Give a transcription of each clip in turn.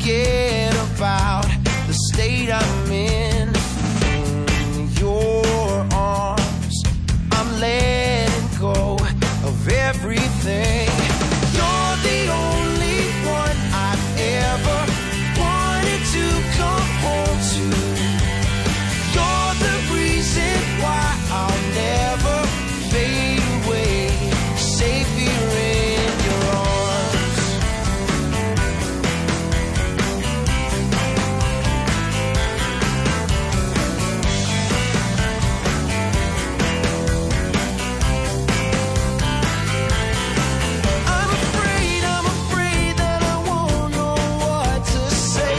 forget about the state I'm in. In your arms, I'm letting go of everything. You're the only one I've ever wanted to come home to. You're the reason why I'll never fade away. Safe here in your arms. I'm afraid that I won't know what to say.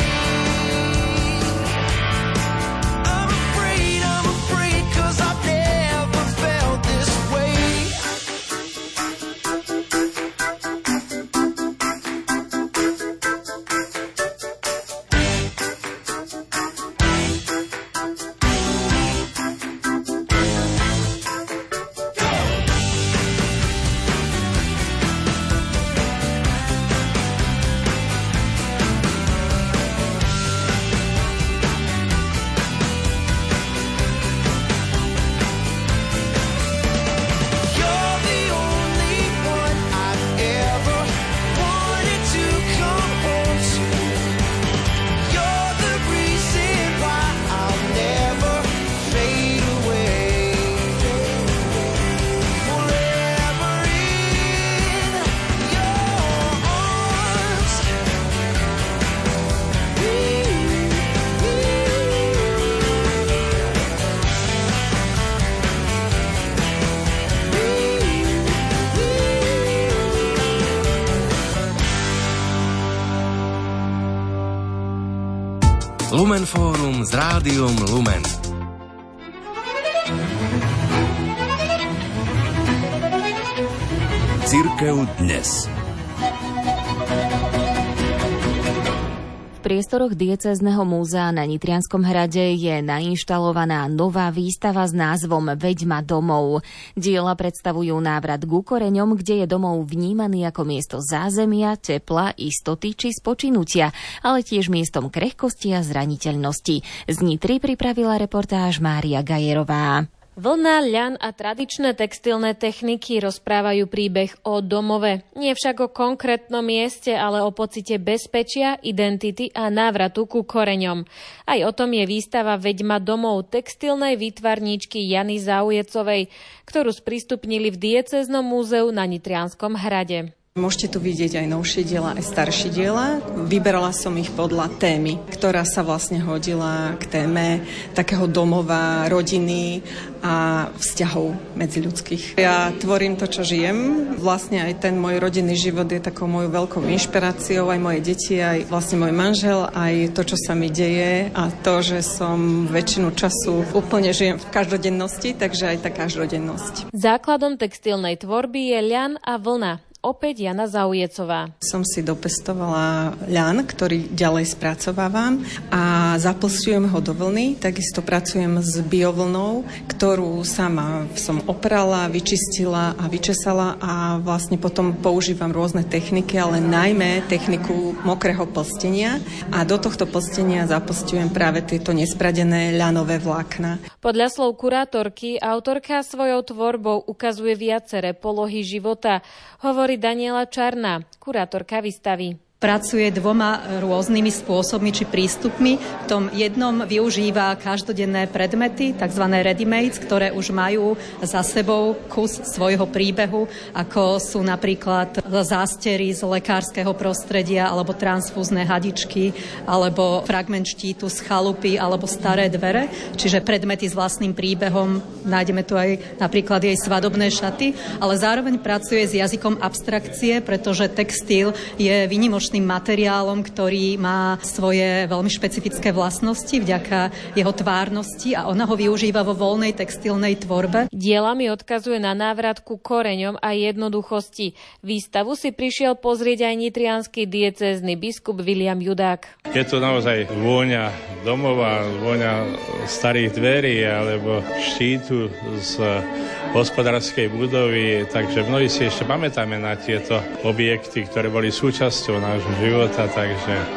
I'm afraid 'cause I've never felt this way. You're the only one I've ever wanted to come home to. You're the reason why I'll never fade away. Forever in your arms. Lumen Fórum s Rádiom Lumen. Cirkev dnes. V priestoroch diecézneho múzea na Nitrianskom hrade je nainštalovaná nová výstava s názvom Veďma domov. Diela predstavujú návrat ku koreňom, kde je domov vnímaný ako miesto zázemia, tepla, istoty či spočinutia, ale tiež miestom krehkosti a zraniteľnosti. Z Nitry pripravila reportáž Mária Gajerová. Vlna, ľan a tradičné textilné techniky rozprávajú príbeh o domove. Nie však o konkrétnom mieste, ale o pocite bezpečia, identity a návratu ku koreňom. Aj o tom je výstava Veďma domov textilnej výtvarníčky Jany Zaujecovej, ktorú sprístupnili v diecéznom múzeu na Nitrianskom hrade. Môžete tu vidieť aj novšie diela, aj staršie diela. Vyberala som ich podľa témy, ktorá sa vlastne hodila k téme takého domova, rodiny a vzťahov medziľudských. Ja tvorím to, čo žijem. Vlastne aj ten môj rodinný život je takou mojou veľkou inšpiráciou, aj moje deti, aj vlastne môj manžel, aj to, čo sa mi deje a to, že som väčšinu času úplne žijem v každodennosti, takže aj tá každodennosť. Základom textilnej tvorby je ľan a vlna. Opäť Jana Zaujecová. Som si dopestovala ľan, ktorý ďalej spracovávam a zaplsujem ho do vlny. Takisto pracujem s biovlnou, ktorú sama som oprala, vyčistila a vyčesala a vlastne potom používam rôzne techniky, ale najmä techniku mokrého plstenia a do tohto plstenia zaplstujem práve tieto nespradené ľanové vlákna. Podľa slov kurátorky, autorka svojou tvorbou ukazuje viaceré polohy života. Hovorí Daniela Čarná, kurátorka výstavy. Pracuje dvoma rôznymi spôsobmi či prístupmi. V tom jednom využíva každodenné predmety, tzv. ready-mades, ktoré už majú za sebou kus svojho príbehu, ako sú napríklad zástery z lekárskeho prostredia, alebo transfúzne hadičky, alebo fragment štítu z chalupy, alebo staré dvere. Čiže predmety s vlastným príbehom. Nájdeme tu aj napríklad jej svadobné šaty, ale zároveň pracuje s jazykom abstrakcie, pretože textil je výnimočný materiálom, ktorý má svoje veľmi špecifické vlastnosti vďaka jeho tvárnosti a ona ho využíva vo voľnej textilnej tvorbe. Dielami odkazuje na návrat ku koreňom a jednoduchosti. Výstavu si prišiel pozrieť aj nitriansky diecézny biskup Viliam Judák. Je to naozaj vôňa domova, vôňa starých dverí alebo štítu z hospodárskej budovy, takže mnohí si ešte pamätáme na tieto objekty, ktoré boli súčasťou nášho života, takže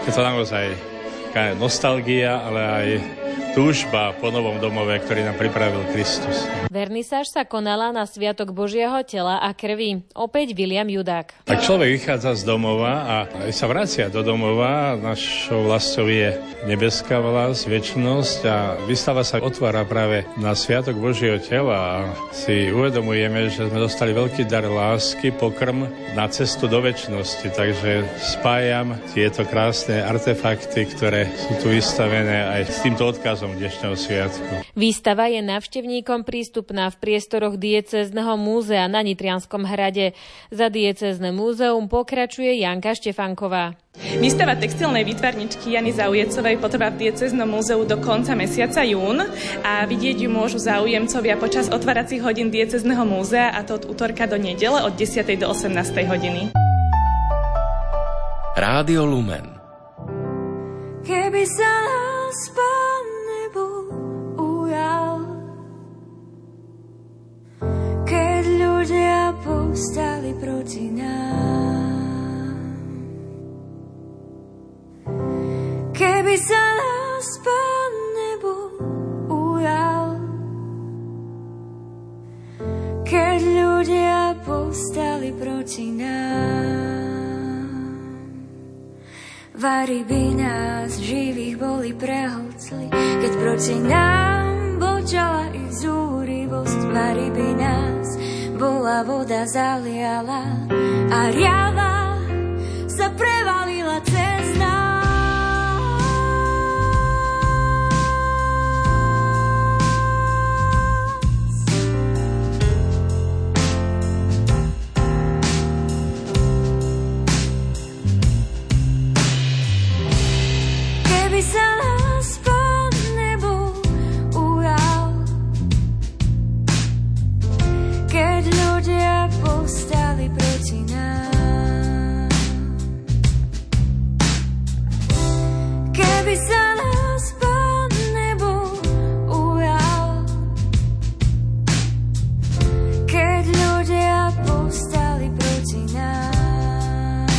Je to naozaj taká nostalgia, ale aj túžba po novom domove, ktorý nám pripravil Kristus. Vernisáž sa konala na Sviatok Božieho tela a krvi. Opäť William Judák. Ak človek vychádza z domova a sa vracia do domova, našou vlastou je nebeská vlast, večnosť a výstava sa otvára práve na Sviatok Božieho tela a si uvedomujeme, že sme dostali veľký dar lásky, pokrm na cestu do večnosti. Takže spájam tieto krásne artefakty, ktoré sú tu vystavené aj s týmto odkazom dnešného sviatku. Výstava je návštevníkom prístupná v priestoroch diecézneho múzea na Nitrianskom hrade. Za diecézne múzeum pokračuje Janka Štefánková. Výstava textilnej výtvarničky Jany Zaujecovej potrvá v diecéznom múzeu do konca mesiaca jún a vidieť ju môžu záujemcovia počas otváracích hodín diecézneho múzea, a to od utorka do nedele od 10. do 18. hodiny. Rádio Lumen. Keby sa nás Pán nebol ujal, keď ľudia povstali proti nám, keby sa nás Pán nebol ujal, keď ľudia povstali proti nám. Vari by nás živých boli prehlcli, keď proti nám bočala ich zúrivosť. Vari by nás bola voda zaliala a riava sa prevalila cez nás. Keby sa nás Pán nebol ujal, keď ľudia povstali proti nám, keby sa nás Pán nebol ujal, keď ľudia povstali proti nám,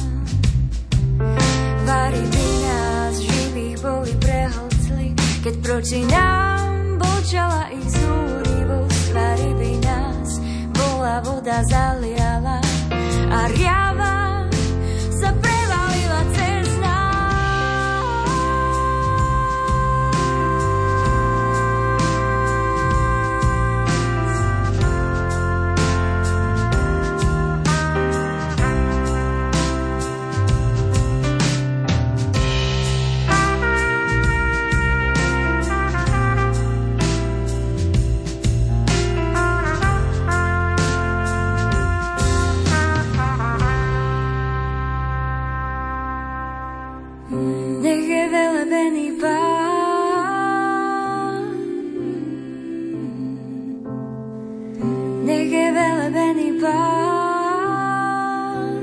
vari by nás živých boli prehlcli, keď proti nám bočala ich zúrivosť. Vari by nás bola voda zaliala a riava sa prevalila cez nás. Nech je velebený Pán, nech je velebený Pán,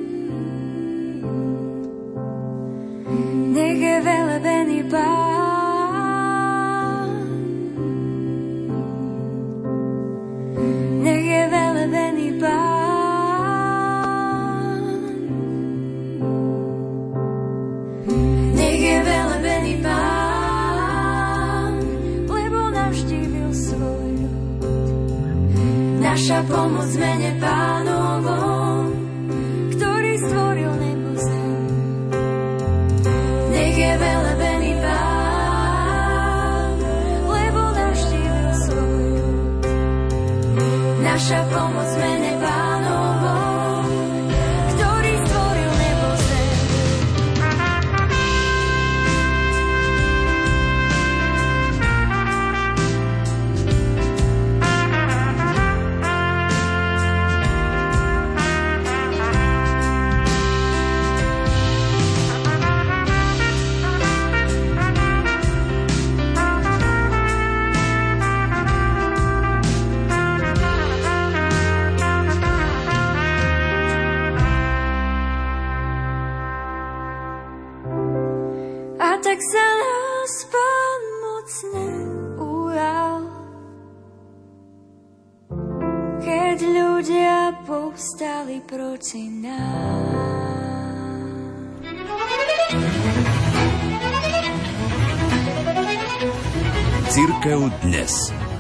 nech je velebený Pán, nech je velebený Pán. Nech je velebený Pán, lebo navštívil svoj ľud. Naša pomoc v mene Pánovom, ktorý stvoril nebo zem. Nech je velebený Pán, lebo navštívil svoj ľud. Naša pomoc v mene Pánovom, ktorý stvoril nebo zem. Tak sa nás Pán mocne ujal, keď ľudia povstali proti nám. Cirkev dnes.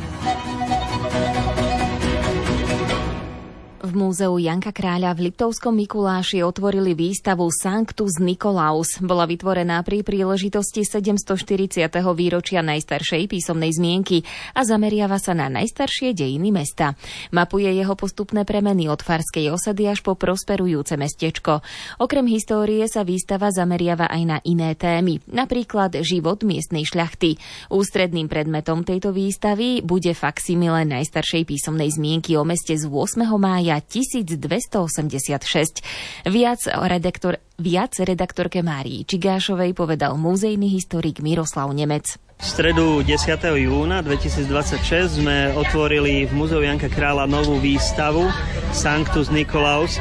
V múzeu Janka Kráľa v Liptovskom Mikuláši otvorili výstavu Sanctus Nicolaus. Bola vytvorená pri príležitosti 740. výročia najstaršej písomnej zmienky a zameriava sa na najstaršie dejiny mesta. Mapuje jeho postupné premeny od farskej osady až po prosperujúce mestečko. Okrem histórie sa výstava zameriava aj na iné témy, napríklad život miestnej šľachty. Ústredným predmetom tejto výstavy bude faksimile najstaršej písomnej zmienky o meste z 8. mája 1286. Viac redaktorke Márii Čigášovej povedal múzejný historik Miroslav Nemec. V stredu 10. júna 2026 sme otvorili v múzeu Janka Kráľa novú výstavu Sanctus Nicolaus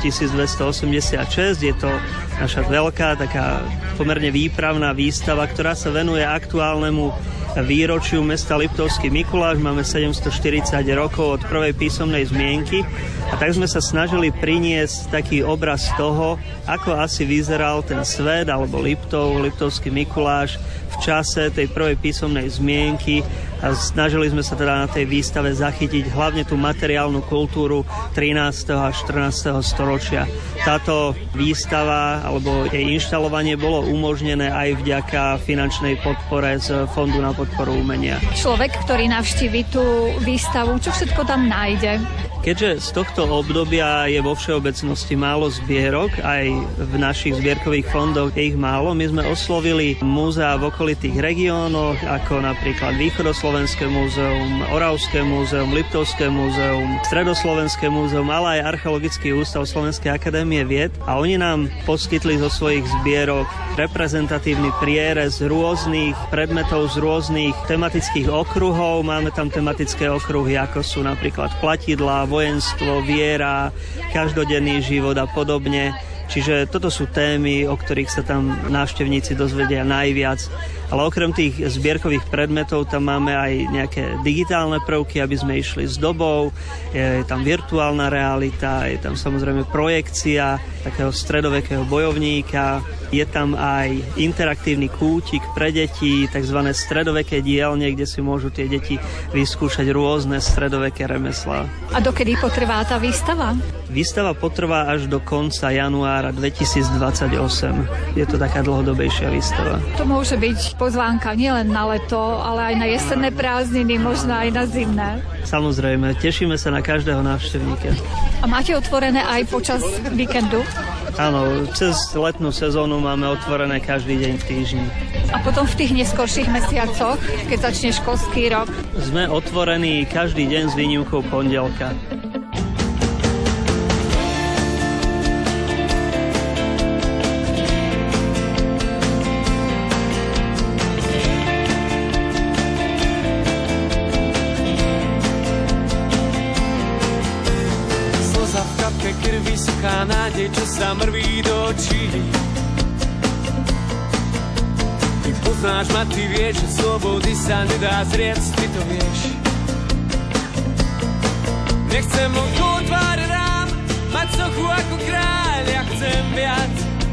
1286. Je to naša veľká, taká pomerne výpravná výstava, ktorá sa venuje aktuálnemu výročiu mesta Liptovský Mikuláš. Máme 740 rokov od prvej písomnej zmienky a tak sme sa snažili priniesť taký obraz toho, ako asi vyzeral ten svet alebo Liptovský Mikuláš v čase tej prvej písomnej zmienky a snažili sme sa teda na tej výstave zachytiť hlavne tú materiálnu kultúru 13. a 14. storočia. Táto výstava alebo jej inštalovanie bolo umožnené aj vďaka finančnej podpore z Fondu na podporu umenia. Človek, ktorý navštívi tú výstavu, čo všetko tam nájde? Keďže z tohto obdobia je vo všeobecnosti málo zbierok, aj v našich zbierkových fondoch je ich málo, my sme oslovili múzea v okolitých regiónoch, ako napríklad Východoslovenské múzeum, Oravské múzeum, Liptovské múzeum, Stredoslovenské múzeum, ale aj Archeologický ústav Slovenskej akadémie vied a oni nám poskytli zo svojich zbierok reprezentatívny prierez rôznych predmetov z rôznych tematických okruhov. Máme tam tematické okruhy, ako sú napríklad platidlá, vojenstvo, viera, každodenný život a podobne. Čiže toto sú témy, o ktorých sa tam návštevníci dozvedia najviac. Ale okrem tých zbierkových predmetov tam máme aj nejaké digitálne prvky, aby sme išli s dobou. Je tam virtuálna realita, je tam samozrejme projekcia takého stredovekého bojovníka. Je tam aj interaktívny kútik pre deti, takzvané stredoveké dielne, kde si môžu tie deti vyskúšať rôzne stredoveké remeslá. A dokedy potrvá tá výstava? Výstava potrvá až do konca januára 2028. Je to taká dlhodobejšia výstava. To môže byť pozvánka nielen na leto, ale aj na jesenné prázdniny, možno aj na zimné. Samozrejme, tešíme sa na každého návštevníka. A máte otvorené aj počas víkendu? Áno, cez letnú sezónu máme otvorené každý deň v týždni. A potom v tých neskorších mesiacoch, keď začne školský rok? Sme otvorení každý deň s výnimkou pondelka. Nádej, čo sa mrví do očí. Ty poznáš ma, ty vieš, že slobody sa nedá zrieť, ty to vieš. Nechcem okolo tvár rám, mať sochu ako kráľ, ja chcem viac.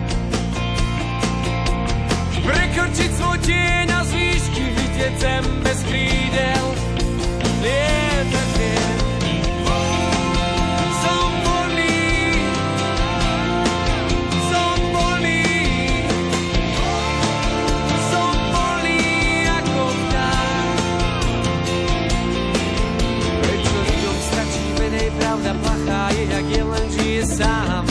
Prekročiť svoj tieň a z výšky vidieť zem bez krídel. Lietať viem. Pravda plachá je, jak je len žije sám.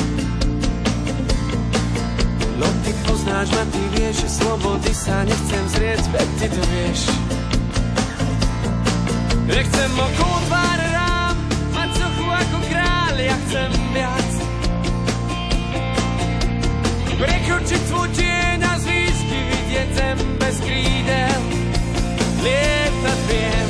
No ty poznáš ma, ty vieš, že slobody sa nechcem zrieť, veď ty to vieš. Nechcem okolo tvár rám, mať sochu ako kráľ, ja chcem viac. Prekročiť svoj tieň a z výšky vidieť zem bez krídel. Lietať viem.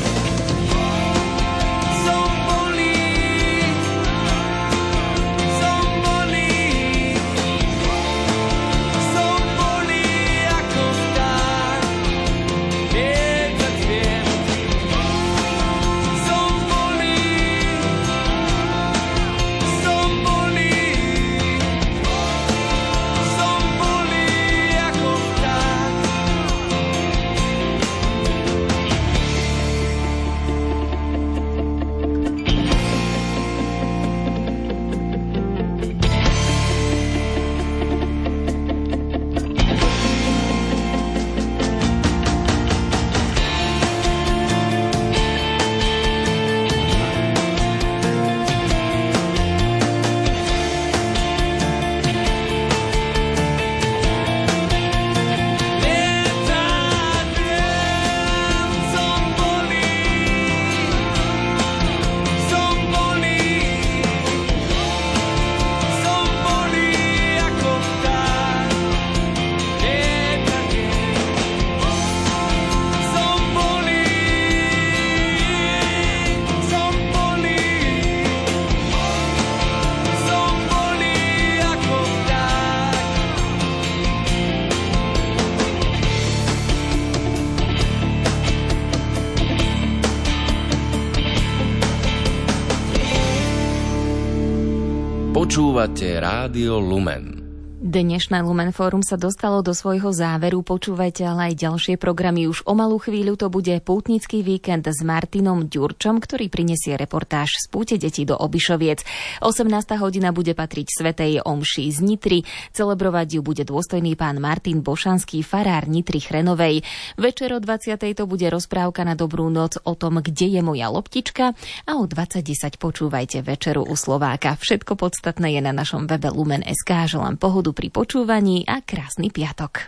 Počúvate Rádio Lumen. Dnešné Lumen Fórum sa dostalo do svojho záveru. Počúvajte ale aj ďalšie programy. Už o malú chvíľu to bude pútnický víkend s Martinom Ďurčom, ktorý prinesie reportáž z púte detí do Obišoviec. 18. hodina bude patriť svätej omši z Nitry. Celebrovať ju bude dôstojný pán Martin Bošanský, farár Nitry Chrenovej. Večer o 20. to bude rozprávka na dobrú noc o tom, kde je moja loptička, a o 20:10 počúvajte Večeru u Slováka. Všetko podstatné je na našom webe Lumen.sk. Želám pohodu pri počúvaní a krásny piatok.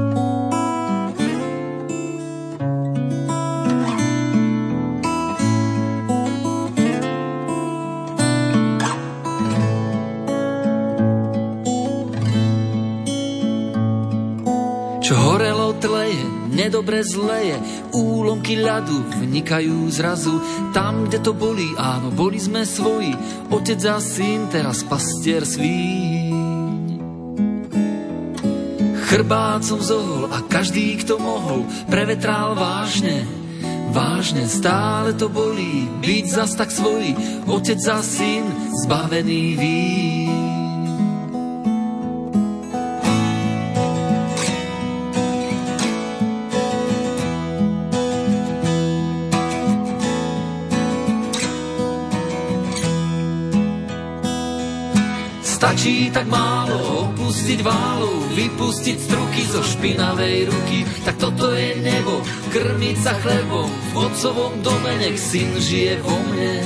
Čo horelo tleje, nedobre zleje, úlomky ľadu vnikajú zrazu. Tam, kde to bolí, áno, boli sme svoji, otec a syn, teraz pastier svíň. Chrbát som zohol a každý, kto mohol, prevetral vážne, vážne, stále to bolí, byť zas tak svoj, otec a syn, zbavený vín. Stačí tak málo, opustiť válu, vypustiť struky zo špinavej ruky. Tak toto je nebo, krmiť sa chlebom, v otcovom dome nech syn žije vo mne.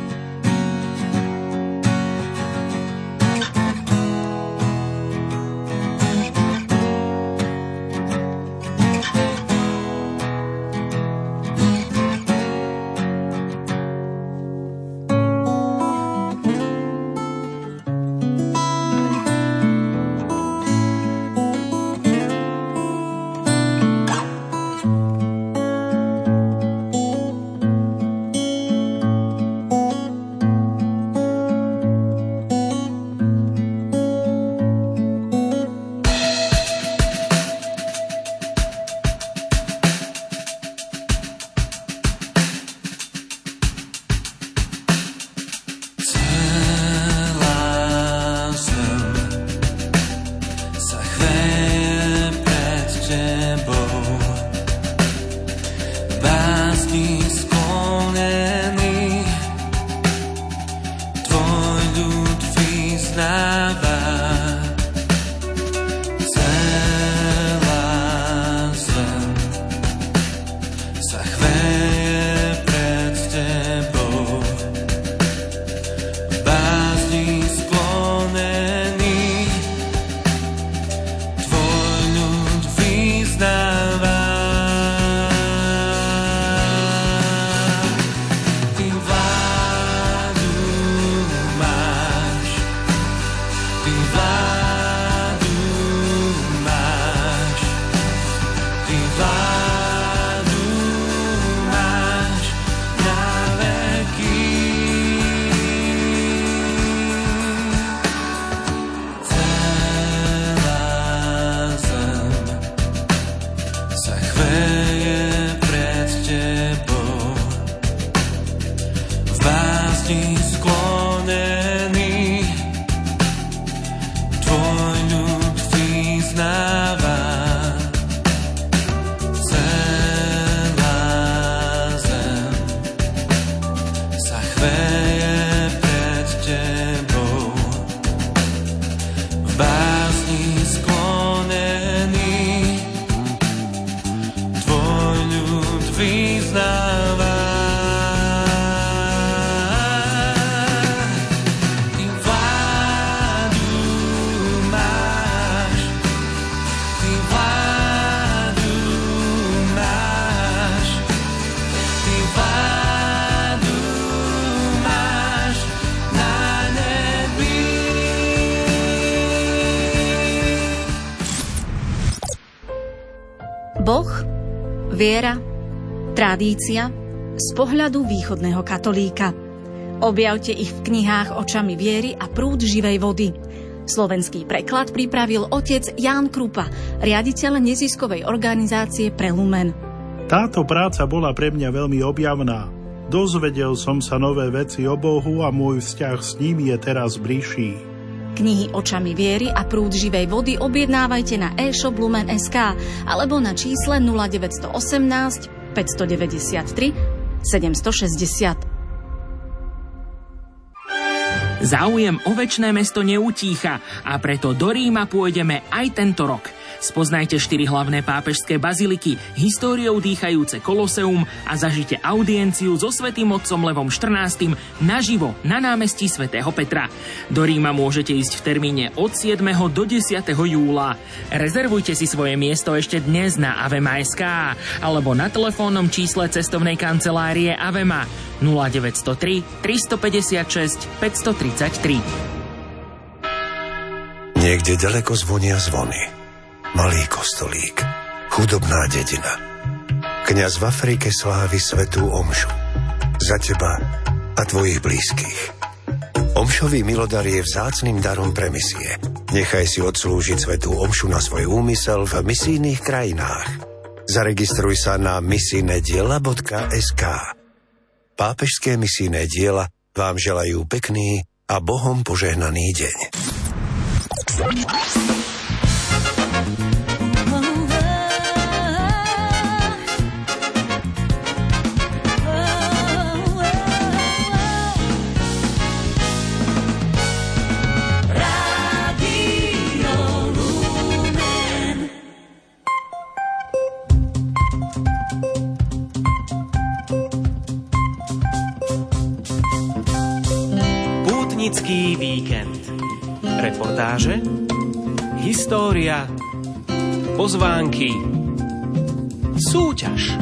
Boh, viera, tradícia z pohľadu východného katolíka. Objavte ich v knihách Očami viery a Prúd živej vody. Slovenský preklad pripravil otec Ján Krupa, riaditeľ neziskovej organizácie Pre Lumen. Táto práca bola pre mňa veľmi objavná. Dozvedel som sa nové veci o Bohu a môj vzťah s ním je teraz bližší. Knihy Očami viery a Prúd živej vody objednávajte na e-shop Lumen.sk alebo na čísle 0918 593 760. Záujem o večné mesto neutícha a preto do Ríma pôjdeme aj tento rok. Spoznajte 4 hlavné pápežské baziliky, históriou dýchajúce Koloseum a zažite audienciu so svätým otcom Levom XIV naživo na námestí svätého Petra. Do Ríma môžete ísť v termíne od 7. do 10. júla. Rezervujte si svoje miesto ešte dnes na Avema.sk alebo na telefónnom čísle cestovnej kancelárie Avema 0903 356 533. Niekde ďaleko zvonia zvony. Malý kostolík, chudobná dedina. Kňaz v Afrike slávi svätú omšu. Za teba a tvojich blízkych. Omšový milodar je vzácnym darom pre misie. Nechaj si odslúžiť svätú omšu na svoj úmysel v misijných krajinách. Zaregistruj sa na misijnediela.sk. Pápežské misijné diela vám želajú pekný a Bohom požehnaný deň. Pútnický víkend. Reportáže, história, pozvánky, súťaž.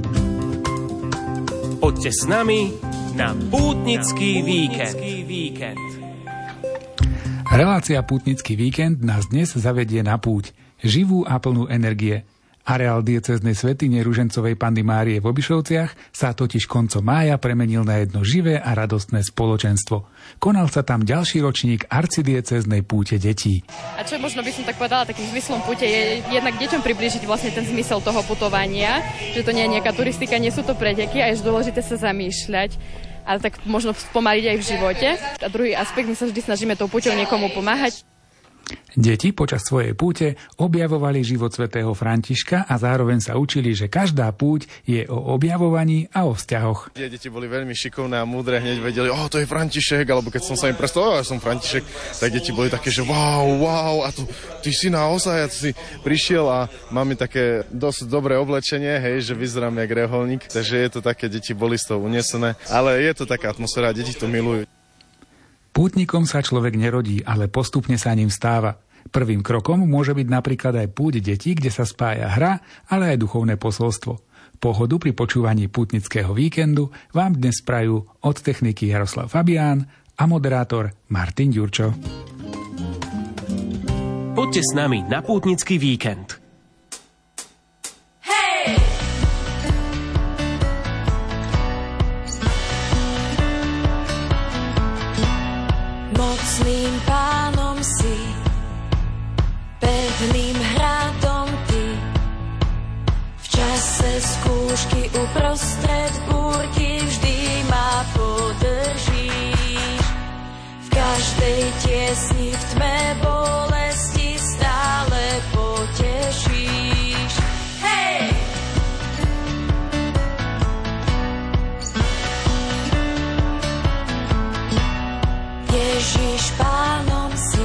Poďte s nami na Pútnický víkend. Relácia Pútnický víkend nás dnes zavedie na púť, živú a plnú energie. Areál diecéznej svätyne Ružencovej Panny Márie v Obišovciach sa totiž koncom mája premenil na jedno živé a radostné spoločenstvo. Konal sa tam ďalší ročník arcidiecéznej púte detí. A čo možno by som tak povedala, takým zmyslom púte je jednak deťom priblížiť vlastne ten zmysel toho putovania, že to nie je nejaká turistika, nie sú to preteky a je dôležité sa zamýšľať, ale tak možno spomaliť aj v živote. A druhý aspekt, my sa vždy snažíme tou púťou niekomu pomáhať. Deti počas svojej púte objavovali život svätého Františka a zároveň sa učili, že každá púť je o objavovaní a o vzťahoch. Deti boli veľmi šikovné a múdre, hneď vedeli, to je František, alebo keď som sa im predstavil, ja som František, tak deti boli také, že wow, a ty si naozaj, a si prišiel a máme také dosť dobré oblečenie, hej, že vyzerám jak reholník, takže je to také, deti boli z toho unesené, ale je to taká atmosféra, deti to milujú. Pútnikom sa človek nerodí, ale postupne sa ním stáva. Prvým krokom môže byť napríklad aj púť detí, kde sa spája hra, ale aj duchovné posolstvo. Pohodu pri počúvaní pútnického víkendu vám dnes prajú od techniky Jaroslav Fabián a moderátor Martin Ďurčo. Poďte s nami na Pútnický víkend. Mocným pánom si, pevným hradom ty. V čase skúšky uprostred búrky vždy ma podržíš. V každej tiesni v tme bolesti stále potešíš. Hej! Ježiš pánom si,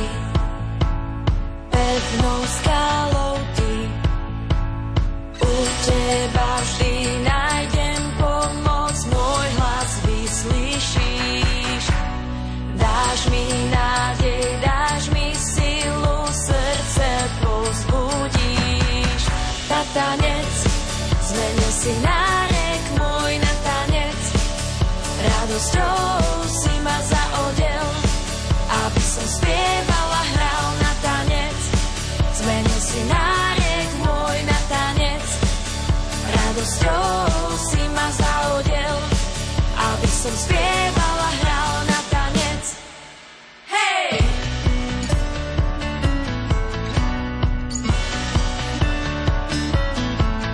pevnou skálou ty. U teba vždy nájdem pomoc, môj hlas vyslyšíš. Dáš mi nádej, dáš mi silu, srdce povzbudíš. Na tanec, zmenil si nárek môj na tanec, radosťou si ma zaodel, aby som spievala, hral na tanec. Zmenil si nárek môj na tanec, radosťou si ma zaodel, aby som spievala, hral na tanec. Hej!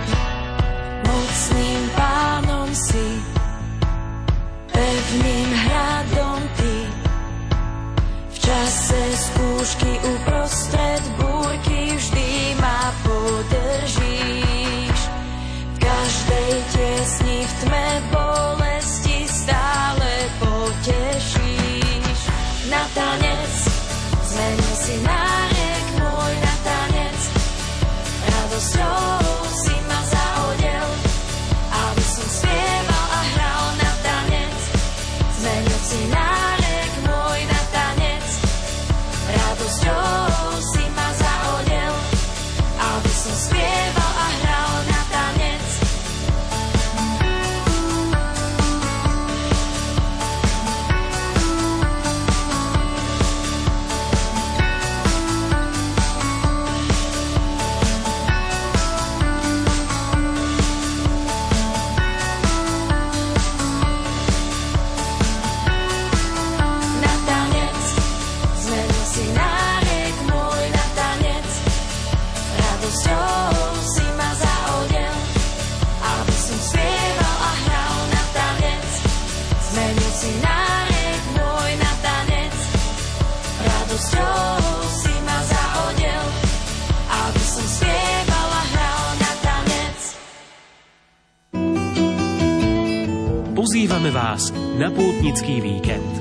Mocným pánom si, pevným radosťou si ma zaodel, aby som spieval a hral na tanec, zmenil si nárek môj na tanec. Radosťou si ma zaodel, aby som spieval a hral na tanec. Na tanec, zmenil si nárek môj na tanec. Radosťou si ma zaodel, aby som spieval a hral na tanec, zmenil si nárek môj na tanec. Radosťou si ma zaodel, aby som spieval a hral na tanec. Pozývame vás na pútnický víkend.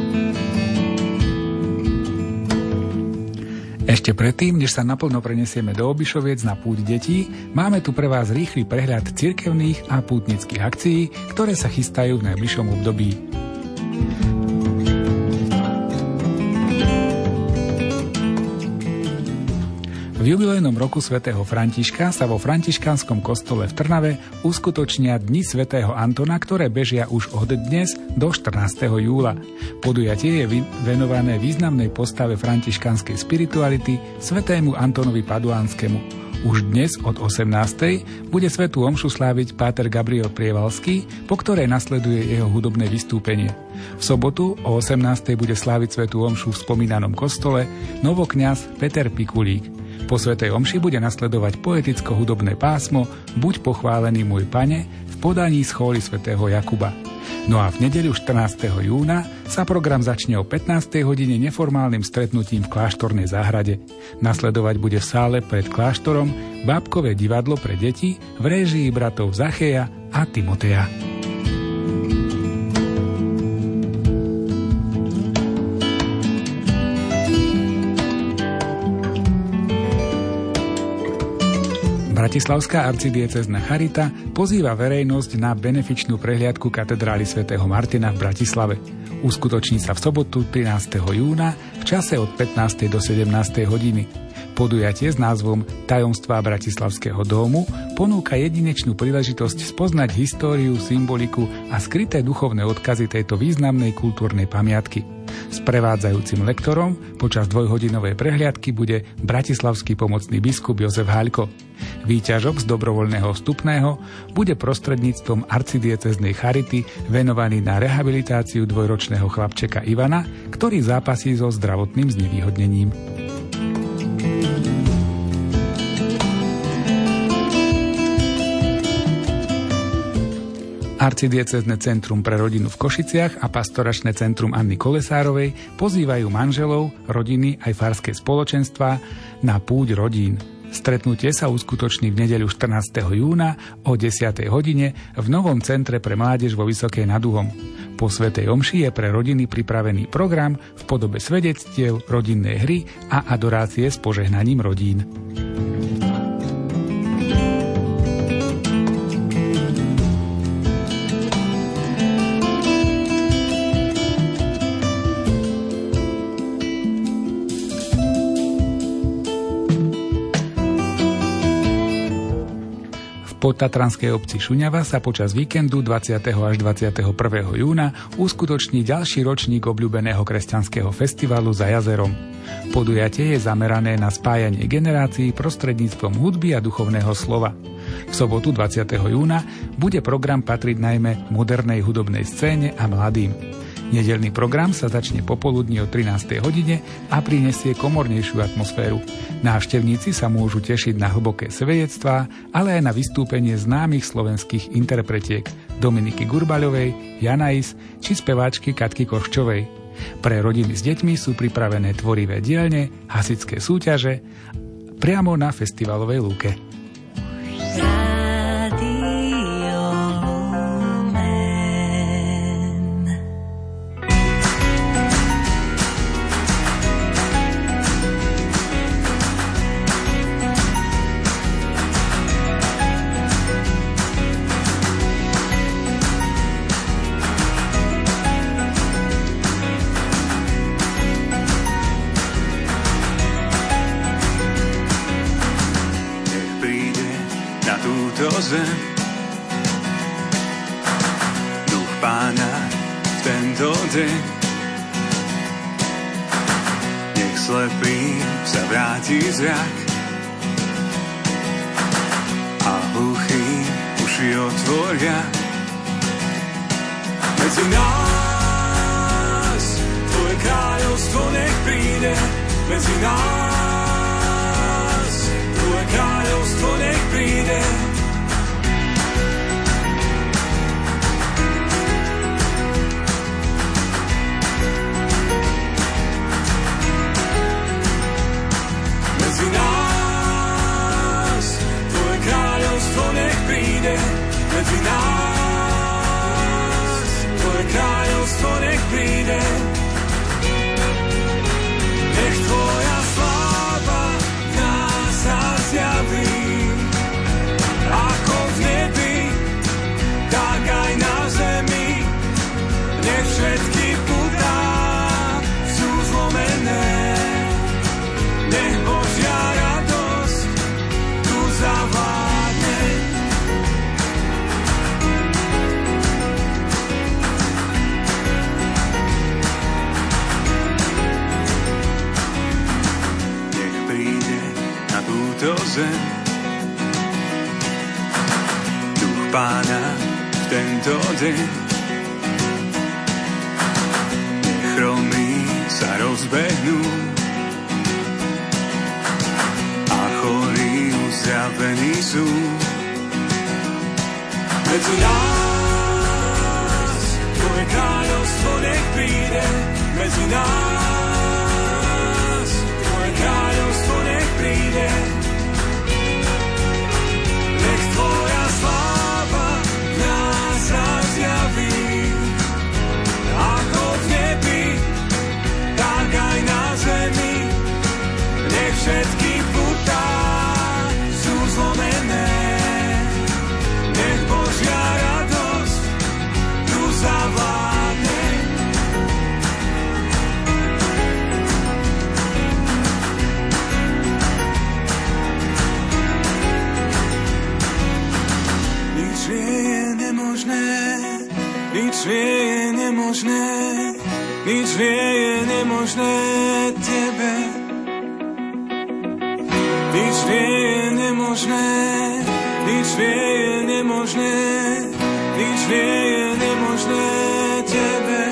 Ešte predtým, než sa naplno prenesieme do Obišoviec na púť detí, máme tu pre vás rýchly prehľad cirkevných a pútnických akcií, ktoré sa chystajú v najbližšom období. V jubilejnom roku svätého Františka sa vo františkánskom kostole v Trnave uskutočnia Dni svätého Antona, ktoré bežia už od dnes do 14. júla. Podujatie je venované významnej postave františkánskej spirituality svätému Antonovi Paduánskému. Už dnes od 18. bude svätú omšu sláviť páter Gabriel Prievalský, po ktorej nasleduje jeho hudobné vystúpenie. V sobotu o 18. bude sláviť svätú omšu v spomínanom kostole novokňaz Peter Pikulík. Po svätej omši bude nasledovať poeticko-hudobné pásmo Buď pochválený môj Pane v podaní schóly svätého Jakuba. No a v nedeľu 14. júna sa program začne o 15. hodine neformálnym stretnutím v kláštornej záhrade. Nasledovať bude v sále pred kláštorom bábkové divadlo pre deti v réžii bratov Zacheja a Timoteja. Bratislavská arcidiecézna charita pozýva verejnosť na benefičnú prehliadku katedrály svätého Martina v Bratislave. Uskutoční sa v sobotu 13. júna v čase od 15. do 17. hodiny. Podujatie s názvom Tajomstvá Bratislavského domu ponúka jedinečnú príležitosť spoznať históriu, symboliku a skryté duchovné odkazy tejto významnej kultúrnej pamiatky. Sprevádzajúcim lektorom počas dvojhodinovej prehliadky bude bratislavský pomocný biskup Jozef Haľko. Výťažok z dobrovoľného vstupného bude prostredníctvom arcidiecéznej charity venovaný na rehabilitáciu dvojročného chlapčeka Ivana, ktorý zápasí so zdravotným znevýhodnením. Arcidiecézne centrum pre rodinu v Košiciach a pastoračné centrum Anny Kolesárovej pozývajú manželov, rodiny aj farské spoločenstvá na púť rodín. Stretnutie sa uskutoční v nedeľu 14. júna o 10. hodine v novom centre pre mládež vo Vysokej nad Uhom. Po svätej omši je pre rodiny pripravený program v podobe svedectiev, rodinnej hry a adorácie s požehnaním rodín. V podtatranskej obci Šuňava sa počas víkendu 20. až 21. júna uskutoční ďalší ročník obľúbeného kresťanského festivalu Za jazerom. Podujatie je zamerané na spájanie generácií prostredníctvom hudby a duchovného slova. V sobotu 20. júna bude program patriť najmä modernej hudobnej scéne a mladým. Nedeľný program sa začne popoludní o 13. hodine a prinesie komornejšiu atmosféru. Návštevníci sa môžu tešiť na hlboké svedectvá, ale aj na vystúpenie známych slovenských interpretiek Dominiky Gurbaľovej, Janais či speváčky Katky Korščovej. Pre rodiny s deťmi sú pripravené tvorivé dielne, hasičské súťaže priamo na festivalovej lúke. na túto zem. Duch Pána v tento deň, nech slepým sa vráti zrak a hluchým uši otvoria. Medzi nás Tvoje kráľovstvo nech príde, medzi nás Tvoje kráľovstvo nech príde. Medzi nás Tvoje kráľovstvo nech príde, medzi nás Tvoje kráľovstvo nech príde. Nech Tvoja sláva nás zjaví, ako v nebi, tak aj na zemi. Nech všetky putá sú zlomené, nech Božia radosť tu zavládne. Nech príde na túto zem Duch Pána v tento deň. Nech chromí sa rozbehnú a chorí uzdravení sú. Medzi nás Tvoje kráľovstvo nech príde, medzi nás Tvoje kráľovstvo nech príde. Nech Tvoja sláva nás zjaví, ako v nebi, tak aj na zemi. Nech všetky putá sú zlomené, nech Božia radosť tu zavládne. Nič nie je nemožné, nič nie je nemožné, nič nie je nemožné Tebe. Nič nie je nemožné, nič nie je nemožné, nič nie je nemožné Tebe.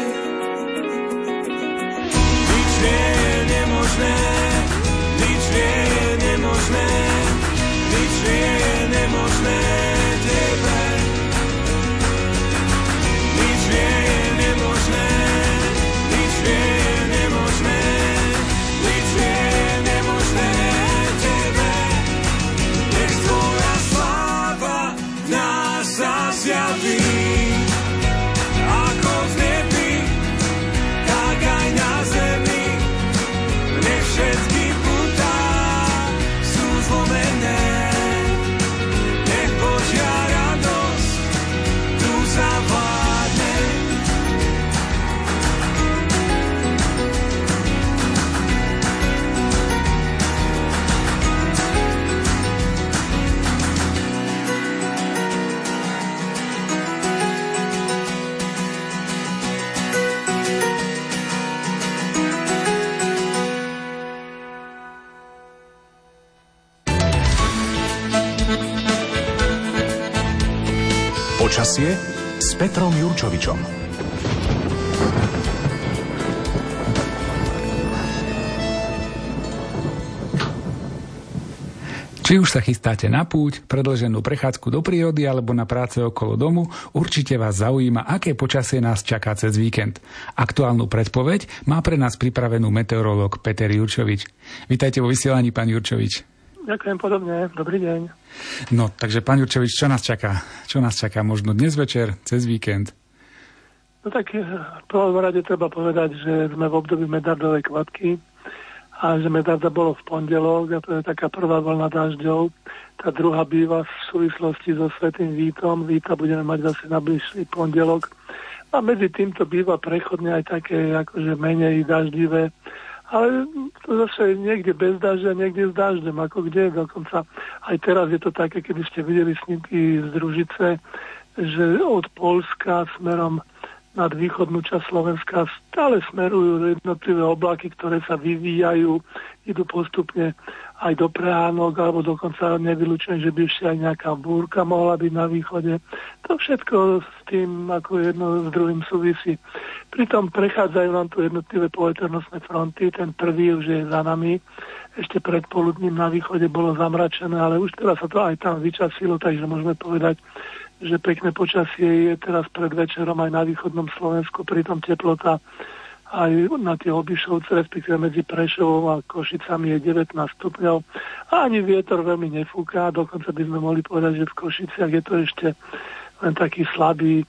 Nič nie je nemožné, nič nie je nemožné, nič nie je nemožné Tebe. Nič nie je nemožné, nič nie je nemožné, nič nie je nemožné Tebe. Nech Tvoja sláva nás zjaví, ako v nebi, tak aj na zemi. Nech všetky putá sú zlomené, nech Božia radosť tu zavládne. Počasie s Petrom Jurčovičom. Či už sa chystáte na púť, predĺženú prechádzku do prírody alebo na práce okolo domu, určite vás zaujíma, aké počasie nás čaká cez víkend. Aktuálnu predpoveď má pre nás pripravenú meteorológ Peter Jurčovič. Vítajte vo vysielaní, pán Jurčovič. Ďakujem podobne, dobrý deň. No, takže pán Jurčovič, čo nás čaká? Čo nás čaká možno dnes večer, cez víkend? No tak v prvom rade treba povedať, že sme v období medardovej kvapky a že medarda bolo v pondelok a to je taká prvá vlna dažďov. Tá druhá býva v súvislosti so Svätým Vítom. Víta budeme mať zase na bližší pondelok. A medzi týmto býva prechodne aj také akože menej daždivé Ale to zase niekde bez dažďa, niekde s dažďom, ako kde. Dokonca aj teraz je to také, keby ste videli snímky z Družice, že od Poľska smerom nad východnú časť Slovenska stále smerujú jednotlivé oblaky, ktoré sa vyvíjajú, idú postupne aj do Prehánok, alebo dokonca nevylučujem, že by ešte aj nejaká búrka mohla byť na východe. To všetko s tým ako jedno s druhým súvisí. Pritom prechádzajú nám tu jednotlivé poveternostné fronty, ten prvý už je za nami, ešte predpoludním na východe bolo zamračené, ale už teraz sa to aj tam vyčasilo, takže môžeme povedať, že pekné počasie je teraz pred večerom aj na východnom Slovensku, pritom teplota aj na tie Obišovce, respektíve medzi Prešovom a Košicami je 19 stupňov a ani vietor veľmi nefúka, dokonca by sme mohli povedať, že v Košiciach je to ešte len taký slabý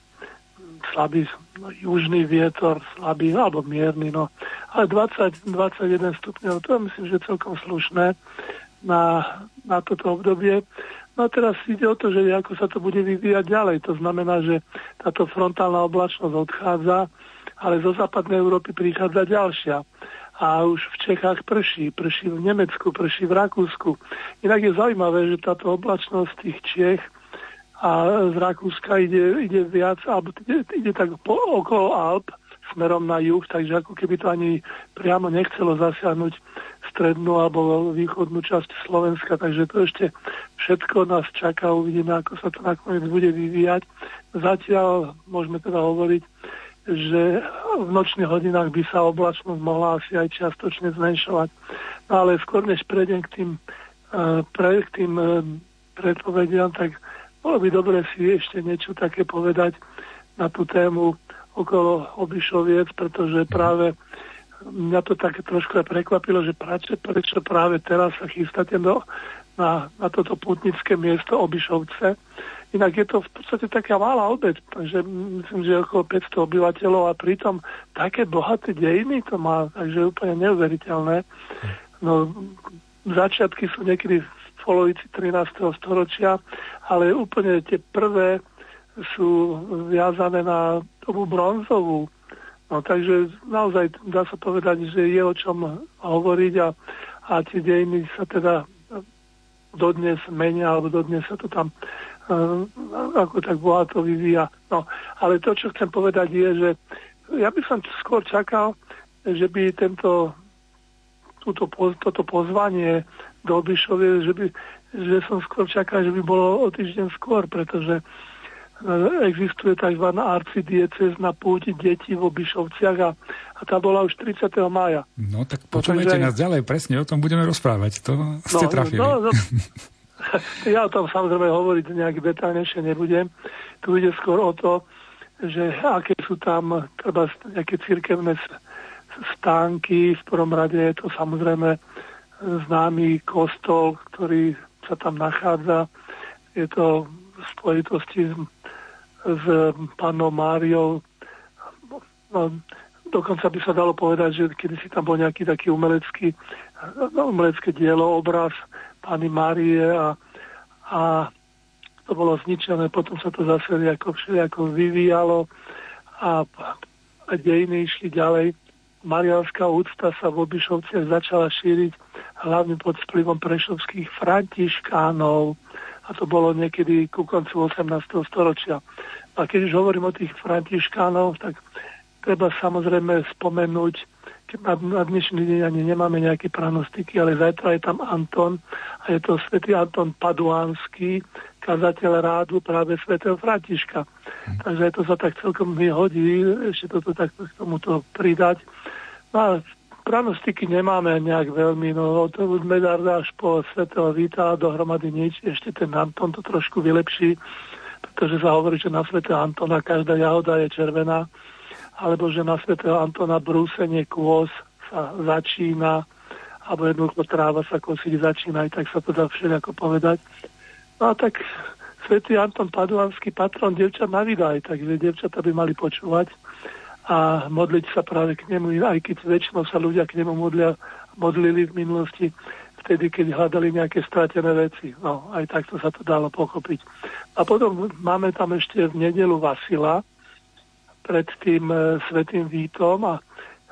južný vietor, slabý alebo mierny, no. Ale 20-21 stupňov, to myslím, že celkom slušné na toto obdobie. No a teraz ide o to, že ako sa to bude vyvíjať ďalej. To znamená, že táto frontálna oblačnosť odchádza, ale zo západnej Európy prichádza ďalšia. A už v Čechách prší v Nemecku, prší v Rakúsku. Inak je zaujímavé, že táto oblačnosť tých Čech a z Rakúska ide viac, alebo ide tak okolo Alp, smerom na juh, takže ako keby to ani priamo nechcelo zasiahnuť strednú alebo východnú časť Slovenska, takže to ešte všetko nás čaká, uvidíme, ako sa to nakoniec bude vyvíjať. Zatiaľ môžeme teda hovoriť, že v nočných hodinách by sa oblačnosť mohla asi aj čiastočne zmenšovať. No ale skôr než prejdem k tým predpovediam, tak bolo by dobre si ešte niečo také povedať na tú tému okolo Obišoviec, pretože práve mňa to také trošku prekvapilo, že prečo práve teraz sa chystáte na toto pútnické miesto Obišovce. Inak je to v podstate taká malá obec, takže myslím, že okolo 500 obyvateľov a pritom také bohaté dejiny to má, takže úplne neuveriteľné. No, začiatky sú niekedy v polovici 13. storočia, ale úplne tie prvé sú viazané na dobu bronzovú. No takže naozaj dá sa povedať, že je o čom hovoriť a tie dejiny sa teda dodnes menia, alebo dodnes sa to tam ako tak bohato vyvíja. No, ale to, čo chcem povedať je, že ja by som skôr čakal, že by toto pozvanie do Obišovie, že som skôr čakal, že by bolo o týždeň skôr, pretože existuje tzv. Arcidiecézna púť detí v Obišovciach a tá bola už 30. mája. No tak počúvajte nás ďalej, presne o tom budeme rozprávať. To ste trafili. Ja o tom samozrejme hovoriť nejak detaľnejšie nebudem. Tu ide skôr o to, že aké sú tam treba nejaké cirkevné stánky. V prvom rade je to samozrejme známy kostol, ktorý sa tam nachádza. Je to v spojitosti s Pannou Máriou. No, dokonca by sa dalo povedať, že kedysi tam bol nejaký taký umelecké dielo, obraz Panny Márie a to bolo zničené, potom sa to zase všelijako vyvíjalo a dejiny išli ďalej. Mariánska úcta sa v Obišovciach začala šíriť hlavne pod vplyvom prešovských františkánov a to bolo niekedy ku koncu 18. storočia. A keď už hovorím o tých františkánov, tak treba samozrejme spomenúť, keď na dnešný deň ani nemáme nejaké pranostiky, ale zajtra je tam Anton a je to svätý Anton Paduánsky, kazateľ rádu práve svätého Františka. Takže to sa tak celkom vyhodí, ešte toto takto k tomuto pridať. No a pranostiky nemáme nejak veľmi, no od Medarda až po svätého Víta dohromady nič, ešte ten Anton to trošku vylepší, pretože sa hovorí, že na svätého Antona každá jahoda je červená, alebo že na svätého Antona brúsenie kôz sa začína, alebo jednoducho tráva sa kosiť začína, aj tak sa to dá všelijako povedať. No a tak svätý Anton Paduánsky, patron dievčat na vydaj, takže dievčatá by mali počúvať a modliť sa práve k nemu, aj keď väčšinou sa ľudia k nemu modlili v minulosti, vtedy, keď hľadali nejaké stratené veci. No, aj takto sa to dalo pochopiť. A potom máme tam ešte v nedeľu Vasila, pred tým svätým Vítom a v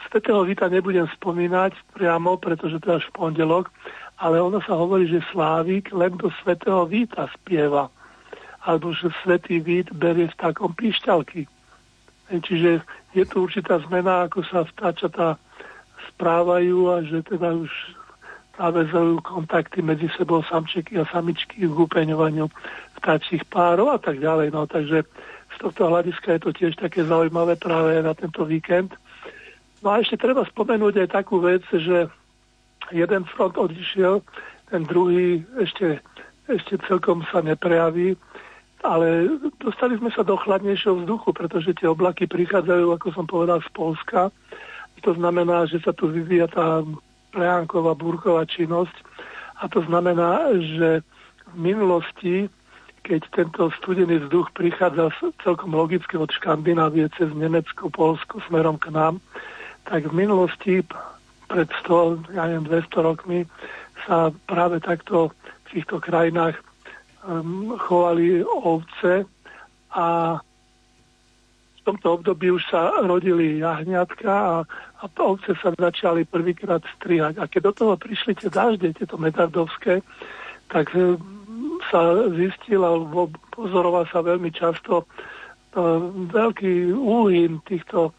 Svätého Víta nebudem spomínať priamo, pretože to je až v pondelok, ale ono sa hovorí, že Slávik len do Svätého Víta spieva. Alebo že Svätý Vít berie v takom píšťalky. Čiže je tu určitá zmena, ako sa vtáčatá správajú a že teda už navezujú kontakty medzi sebou samčeky a samičky k upeňovaniu vtáčich párov a tak ďalej. No, takže z tohto hľadiska je to tiež také zaujímavé práve na tento víkend. No a ešte treba spomenúť aj takú vec, že jeden front odišiel, ten druhý ešte celkom sa neprejaví, ale dostali sme sa do chladnejšieho vzduchu, pretože tie oblaky prichádzajú, ako som povedal, z Poľska. To znamená, že sa tu vyvíja tá prehánková, búrková činnosť a to znamená, že v minulosti, keď tento studený vzduch prichádza celkom logicky od Škandinávie cez Nemecko, Poľsko smerom k nám, tak v minulosti pred 200 rokmi sa práve takto v týchto krajinách chovali ovce a v tomto období už sa rodili jahňatka a ovce sa začali prvýkrát strihať. A keď do toho prišli tie dažde, tieto medardovské, tak sa zistil a pozoroval sa veľmi často veľký úhyn týchto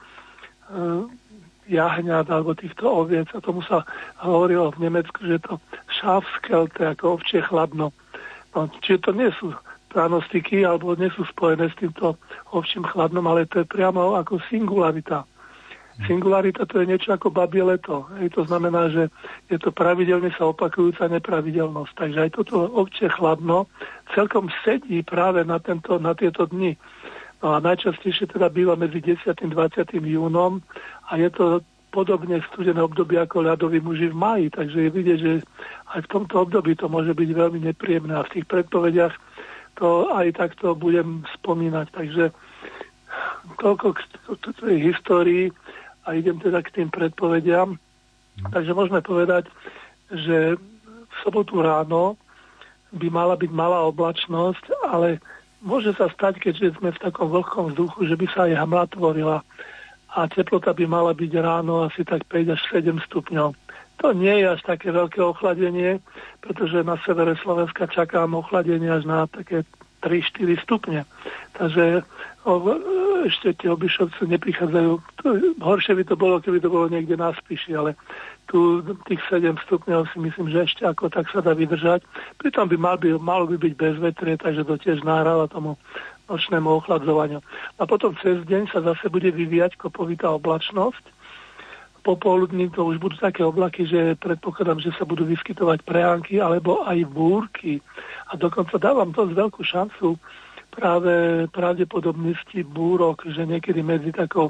jahňat alebo týchto oviec. A tomu sa hovorilo v Nemecku, že to Schafskälte, ako ovčie chladno. No, čiže to nie sú pranostiky alebo nie sú spojené s týmto ovčím chladnom, ale to je priamo ako singularita. Singularita to je niečo ako babie leto. To znamená, že je to pravidelne sa opakujúca nepravidelnosť. Takže aj toto ovčie chladno celkom sedí práve na tieto dni. No a najčastejšie teda býva medzi 10. a 20. júnom a je to podobne studené obdobie ako ľadoví muži v máji. Takže je vidieť, že aj v tomto období to môže byť veľmi nepríjemné a v tých predpovediach to aj takto budem spomínať. Takže toľko k tej histórii a idem teda k tým predpovediam. Takže môžeme povedať, že v sobotu ráno by mala byť malá oblačnosť, ale môže sa stať, keďže sme v takom vlhkom vzduchu, že by sa aj hmla tvorila a teplota by mala byť ráno asi tak 5 až 7 stupňov. To nie je až také veľké ochladenie, pretože na severe Slovenska čakám ochladenie až na také 3-4 stupne. Takže ešte tie Obišovce neprichádzajú. Horšie by to bolo, keby to bolo niekde na Spiši, ale tu tých 7 stupňov si myslím, že ešte ako tak sa dá vydržať. Pritom malo by byť bezvetrie, takže to tiež nahráva tomu nočnému ochladzovaniu. A potom cez deň sa zase bude vyvíjať kopovitá oblačnosť. Popoludní to už budú také oblaky, že predpokladám, že sa budú vyskytovať prehánky alebo aj búrky. A dokonca dávam dosť veľkú šancu práve pravdepodobnosti búrok, že niekedy medzi takou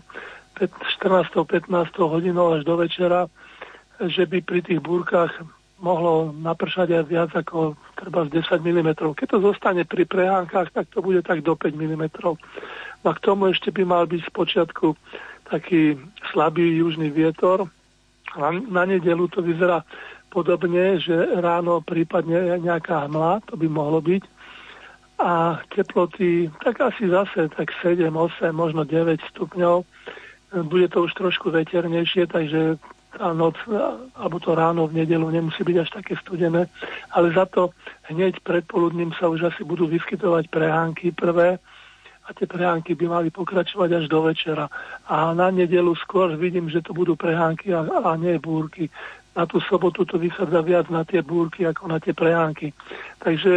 14-15 hodinou až do večera, že by pri tých búrkach mohlo napršať aj viac ako treba z 10 mm. Keď to zostane pri prehánkach, tak to bude tak do 5 mm. A k tomu ešte by mal byť spočiatku taký slabý južný vietor. Na nedeľu to vyzerá podobne, že ráno prípadne nejaká hmla, to by mohlo byť. A teploty, tak asi zase tak 7, 8, možno 9 stupňov. Bude to už trošku veternejšie, takže tá noc alebo to ráno v nedeľu nemusí byť až také studené. Ale za to hneď predpoludním sa už asi budú vyskytovať prehánky prvé. A tie prehánky by mali pokračovať až do večera. A na nedeľu skôr vidím, že to budú prehánky a nie búrky. Na tú sobotu to vychádza viac na tie búrky ako na tie prehánky. Takže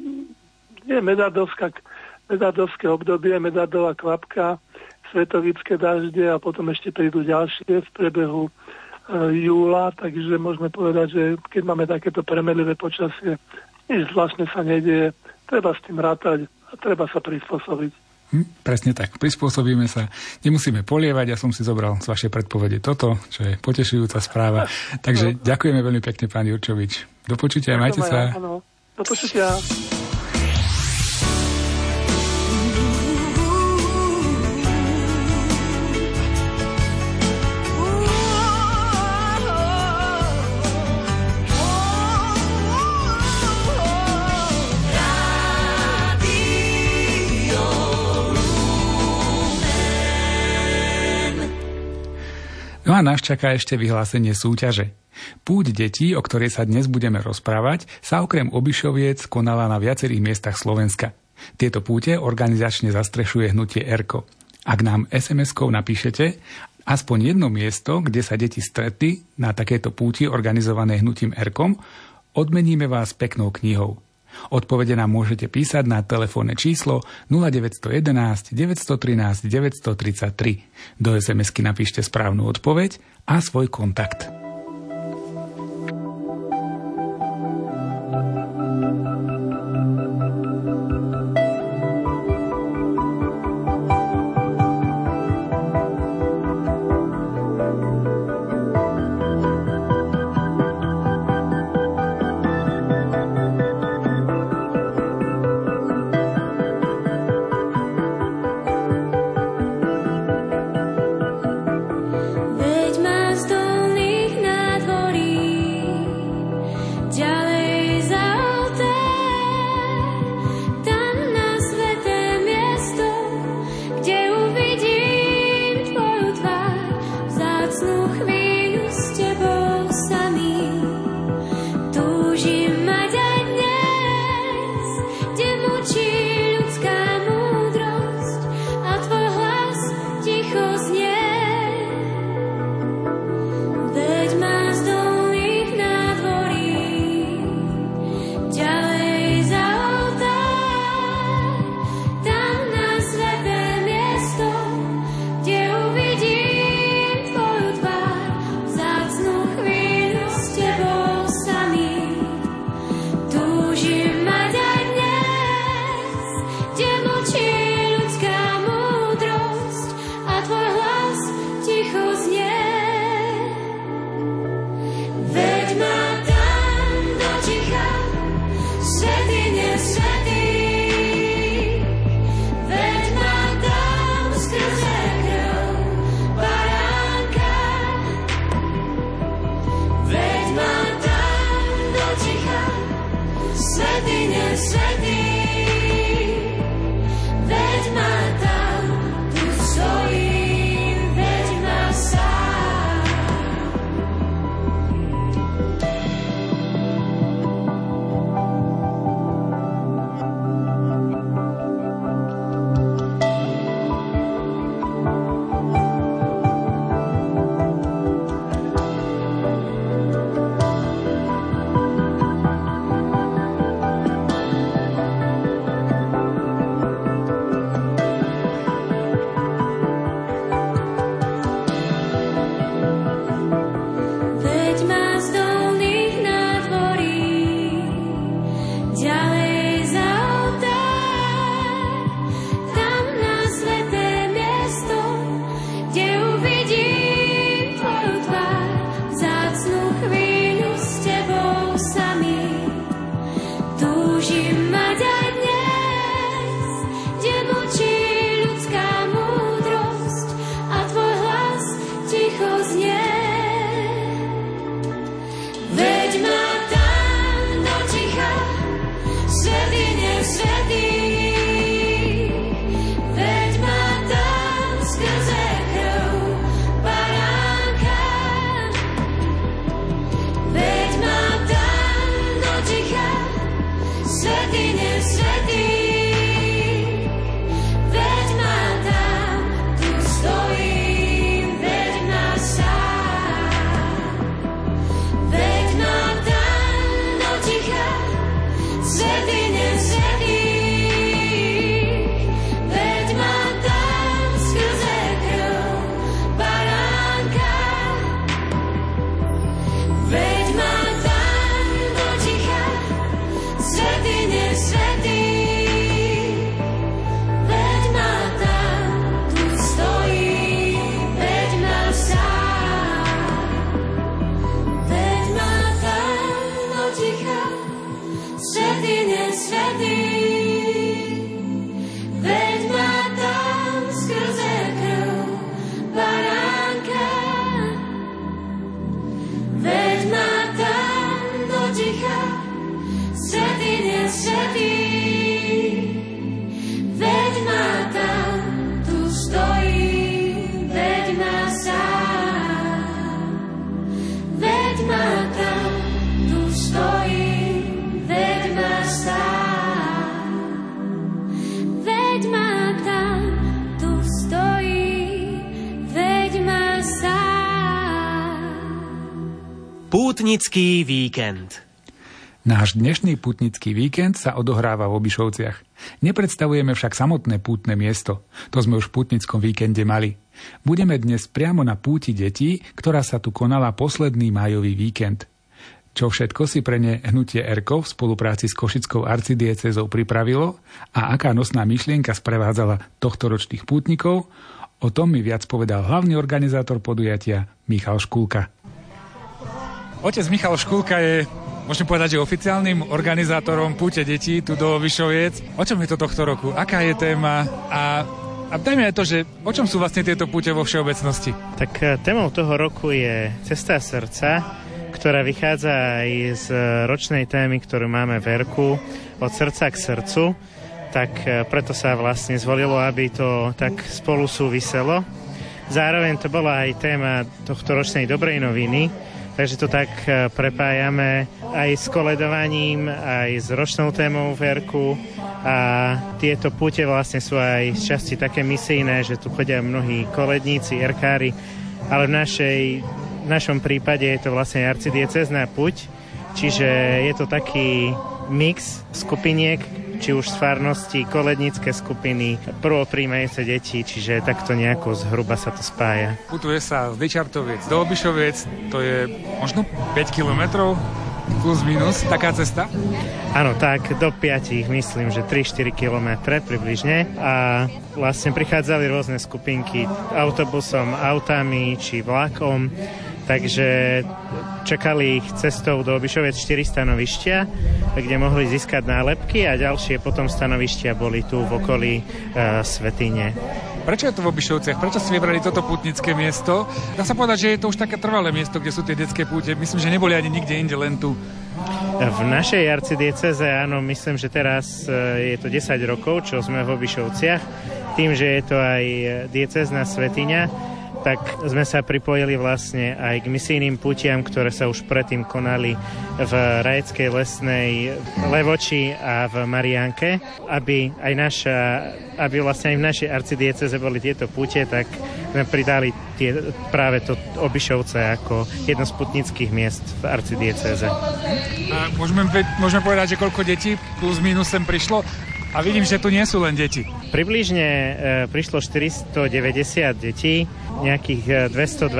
je medardovské obdobie, medardová kvapka, svetovické dažde a potom ešte prídu ďalšie v priebehu júla. Takže môžeme povedať, že keď máme takéto premelivé počasie, nič zvláštne sa nedieje, treba s tým rátať a treba sa prispôsobiť. Presne tak, prispôsobíme sa, nemusíme polievať, ja som si zobral z vašej predpovede toto, čo je potešujúca správa. Takže ďakujeme veľmi pekne, pán Jurčovič. Do počutia, majte sa. Áno, do počutia. No a a nás čaká ešte vyhlásenie súťaže. Púť detí, o ktorej sa dnes budeme rozprávať, sa okrem Obišoviec konala na viacerých miestach Slovenska. Tieto púte organizačne zastrešuje hnutie ERKO. Ak nám SMS-kou napíšete aspoň jedno miesto, kde sa deti stretli na takéto púti organizované hnutím ERKom, odmeníme vás peknou knihou. Odpovede nám môžete písať na telefónne číslo 0911 913 933. Do SMS-ky napíšte správnu odpoveď a svoj kontakt. Svätý, nesvätý, Pútnický víkend. Náš dnešný pútnický víkend sa odohráva v Obišovciach. Nepredstavujeme však samotné pútne miesto. To sme už v pútnickom víkende mali. Budeme dnes priamo na púti detí, ktorá sa tu konala posledný májový víkend. Čo všetko si pre ne hnutie ERKO v spolupráci s Košickou arcidiecézou pripravilo a aká nosná myšlienka sprevádzala tohtoročných pútnikov, o tom mi viac povedal hlavný organizátor podujatia Michal Škulka. Otec Michal Škulka je, môžem povedať, že oficiálnym organizátorom púte detí tu do Obišoviec. O čom je to tohto roku? Aká je téma? A dajme aj to, že o čom sú vlastne tieto púte vo všeobecnosti? Tak témou toho roku je Cesta srdca, ktorá vychádza aj z ročnej témy, ktorú máme v ERKu, od srdca k srdcu. Tak preto sa vlastne zvolilo, aby to tak spolu súviselo. Zároveň to bola aj téma tohto ročnej dobrej noviny, takže to tak prepájame aj s koledovaním, aj s ročnou témou v ERKu a tieto púte vlastne sú aj z časti také misijné, že tu chodia mnohí koledníci, erkári, ale v našom prípade je to vlastne arcidiecézna puť, čiže je to taký mix skupiniek, či už z farnosti, kolednícke skupiny, prvopríjmajúce deti, čiže takto nejako zhruba sa to spája. Putuje sa z Ličartoviec do Obišoviec, to je možno 5 kilometrov, plus minus, taká cesta? Áno, tak do 5, myslím, že 3-4 kilometre približne a vlastne prichádzali rôzne skupinky autobusom, autami či vlakom, takže čakali ich cestou do Obišoviec 4 stanovištia, kde mohli získať nálepky a ďalšie potom stanovištia boli tu v okolí Svätyne. Prečo je to v Obišovciach? Prečo si vybrali toto pútnické miesto? Dá sa povedať, že je to už také trvalé miesto, kde sú tie detské púte. Myslím, že neboli ani nikde inde, len tu. V našej arcidiecéze, áno, myslím, že teraz je to 10 rokov, čo sme v Obišovciach. Tým, že je to aj diecézna svätyňa, tak sme sa pripojili vlastne aj k misijným pútiam, ktoré sa už predtým konali v Rajeckej Lesnej, Levoči a v Mariánke. Aby vlastne aj v našej arcidieceze boli tieto púte, tak sme pridali práve to Obišovce ako jedno z putnických miest v arcidieceze. A môžeme povedať, že koľko detí plus minus sem prišlo? A vidím, že tu nie sú len deti. Približne prišlo 490 detí, nejakých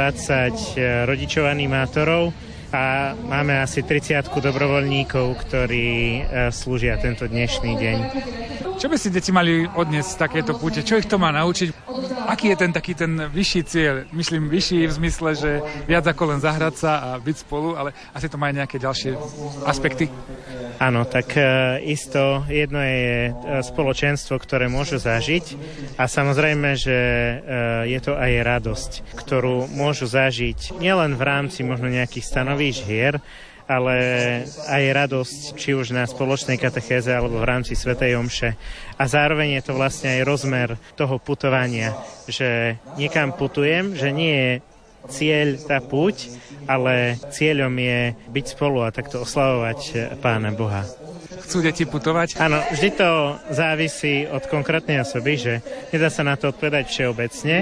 220 rodičov animátorov a máme asi 30 dobrovoľníkov, ktorí slúžia tento dnešný deň. Čo by si deti mali odniesť z takéto púte? Čo ich to má naučiť? Aký je ten vyšší cieľ? Myslím, vyšší v zmysle, že viac ako len zahrať sa a byť spolu, ale asi to má aj nejaké ďalšie aspekty? Áno, tak isto jedno je spoločenstvo, ktoré môžu zažiť a samozrejme, že je to aj radosť, ktorú môžu zažiť nielen v rámci možno nejakých stanovísk hier, ale aj radosť, či už na spoločnej katechéze alebo v rámci svätej omše. A zároveň je to vlastne aj rozmer toho putovania, že niekam putujem, že nie je cieľ tá púť, ale cieľom je byť spolu a takto oslavovať Pána Boha. Chcú deti putovať? Áno, vždy to závisí od konkrétnej osoby, že nedá sa na to odpovedať všeobecne,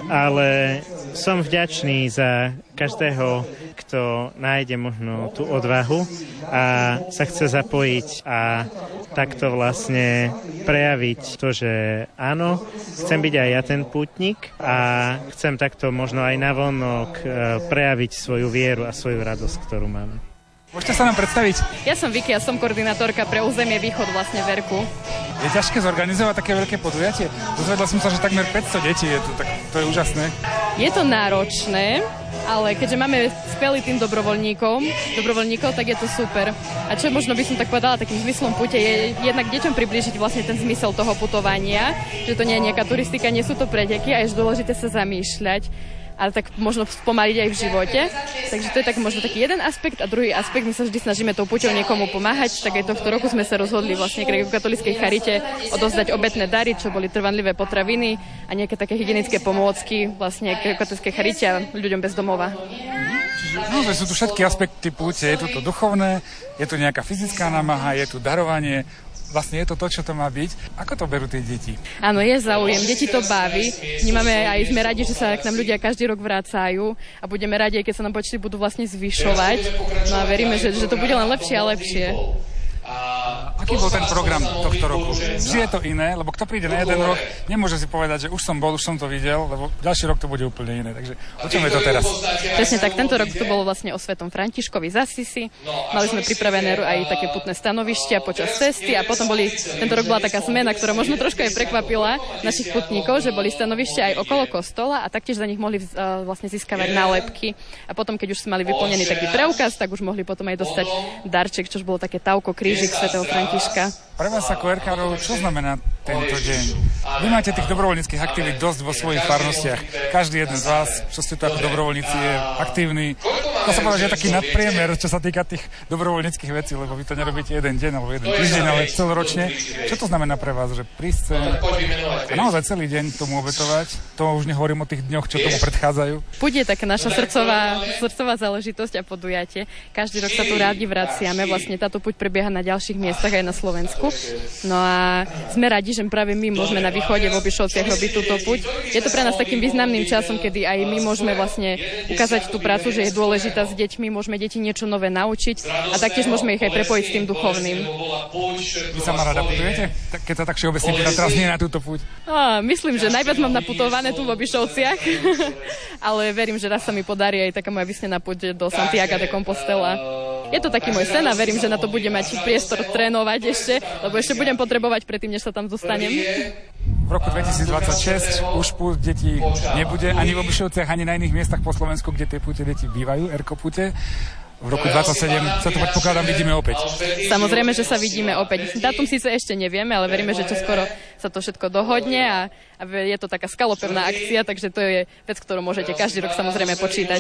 ale som vďačný za každého, kto nájde možno tú odvahu a sa chce zapojiť a takto vlastne prejaviť to, že áno, chcem byť aj ja ten pútnik a chcem takto možno aj navonok prejaviť svoju vieru a svoju radosť, ktorú máme. Môžete sa nám predstaviť? Ja som Vicky a som koordinátorka pre územie Východ vlastne v ERKu. Je ťažké zorganizovať také veľké podujatie? Dozvedla som sa, že takmer 500 detí je tu, tak to je úžasné. Je to náročné, ale keďže máme skvelý tým dobrovoľníkov, tak je to super. A čo možno by som tak povedala takým zmyslom púte, je jednak deťom priblížiť vlastne ten zmysel toho putovania, že to nie je nejaká turistika, nie sú to preteky a je dôležité sa zamýšľať, ale tak možno spomaliť aj v živote. Takže to je tak možno taký jeden aspekt a druhý aspekt, my sa vždy snažíme tou púťou niekomu pomáhať, tak aj tohto roku sme sa rozhodli vlastne grécko-katolíckej charite odovzdať obetné dary, čo boli trvanlivé potraviny a nejaké také hygienické pomôcky vlastne grécko-katolíckej charite a ľuďom bez domova. Čiže sú tu všetky aspekty púte, je tu to duchovné, je tu nejaká fyzická námaha, je tu darovanie. vlastne je to to, čo to má byť. Ako to berú tie deti? Áno, je záujem, deti to baví. Vnímame aj, sme radi, že sa k nám ľudia každý rok vracajú a budeme radi, keď sa nám počty budú vlastne zvyšovať. No a veríme, že to bude len lepšie a lepšie. Aký bol ten program tohto roku? Či je to iné? Lebo kto príde na jeden rok, nemôže si povedať, že už som bol, už som to videl, lebo ďalší rok to bude úplne iné. Takže o čom je to teraz? Presne tak, tento rok to bolo vlastne o Svetom Františkovi z Assisi. Mali sme pripravené aj také putné stanovištia počas cesty a potom tento rok bola taká zmena, ktorá možno trošku aj prekvapila našich putníkov, že boli stanovištia aj okolo kostola a taktiež za nich mohli vlastne získavať nálepky. A potom, keď už mali vyplnený taký preukaz, tak už mohli potom aj dostať darček, čo bolo také tauko krížik Svätého Františka. Pre vás ako erkárov, čo znamená tento deň? Vy máte tých dobrovoľníckych aktivít dosť vo svojich farnostiach. Každý jeden z vás, čo ste tu ako dobrovoľníci, je aktívny. To sa povedať, že je taký nadpriemer, čo sa týka tých dobrovoľníckych vecí, lebo vy to nerobíte jeden deň alebo jeden týždeň, ale celoročne. Čo to znamená pre vás, že prísť a naozaj celý deň tomu obetovať? To už nehovorím o tých dňoch, čo tomu predchádzajú. Púť je taká naša srdcová záležitosť a podujatie. Každý rok sa tu rádi vraciame. Vlastne táto púť prebieha na ďalších miestach aj na Slovensku. No a sme radi, že práve my môžeme na východe v Obišovciach robiť túto púť. Je to pre nás takým významným časom, kedy aj my môžeme vlastne ukázať tú prácu, že je dôležitá s deťmi, môžeme deti niečo nové naučiť a taktiež môžeme ich aj prepojiť s tým duchovným. Vy sama rada putujete? Keď sa tak všeobecne pýta, teraz nie na túto púť. Myslím, že najviac mám naputované tu v Obišovciach, ale verím, že raz sa mi podarí aj taká moja vysnená púť do Santiago de Compostela. Je to taký môj sen a verím, že na to budem mať priestor trénovať ešte, lebo ešte budem potrebovať predtým, než sa tam dostanem. V roku 2026 už púť detí nebude ani v Obišovciach, ani na iných miestach po Slovensku, kde tie púte deti bývajú, erkopúte. V roku 2027 sa to predpokladám vidíme opäť. Samozrejme, že sa vidíme opäť. Dátum síce ešte nevieme, ale veríme, že čoskoro sa to všetko dohodne a je to taká skalopevná akcia, takže to je vec, ktorú môžete každý rok samozrejme počítať.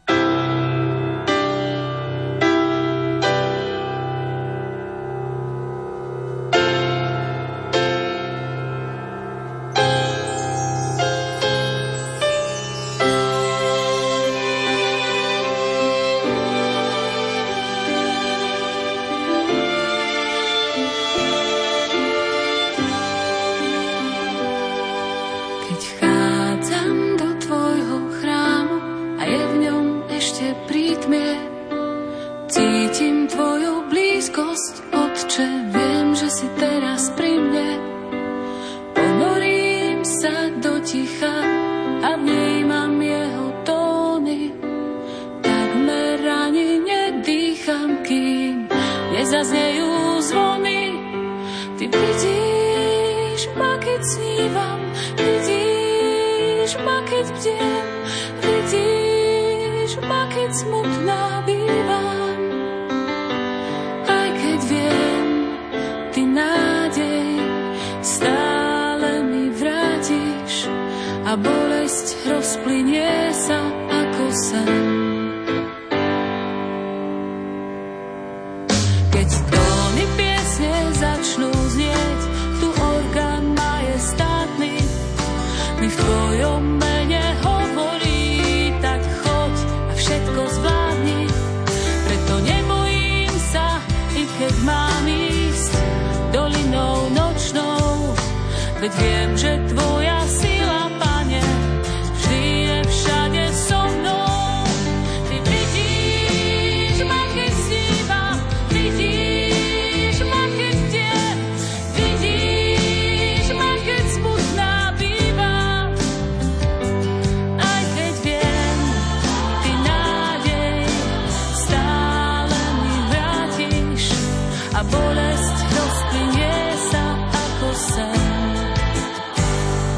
A bolesť rozplynie sa ako sen. Keď tóny piesne začnú znieť, tu orgán majestátny mi v tvojom mene hovorí, tak choď a všetko zvládni. Preto nebojím sa, i keď mám ísť dolinou nočnou, veď viem, že tvoja sila, Pane, vždy je všade so mnou. Ty vidíš ma, keď snívam, vidíš ma, keď bdiem, vidíš ma, keď smutná bývam. Aj keď viem, ty nádej stále mi vrátiš a bolesť rozplynie sa ako sen.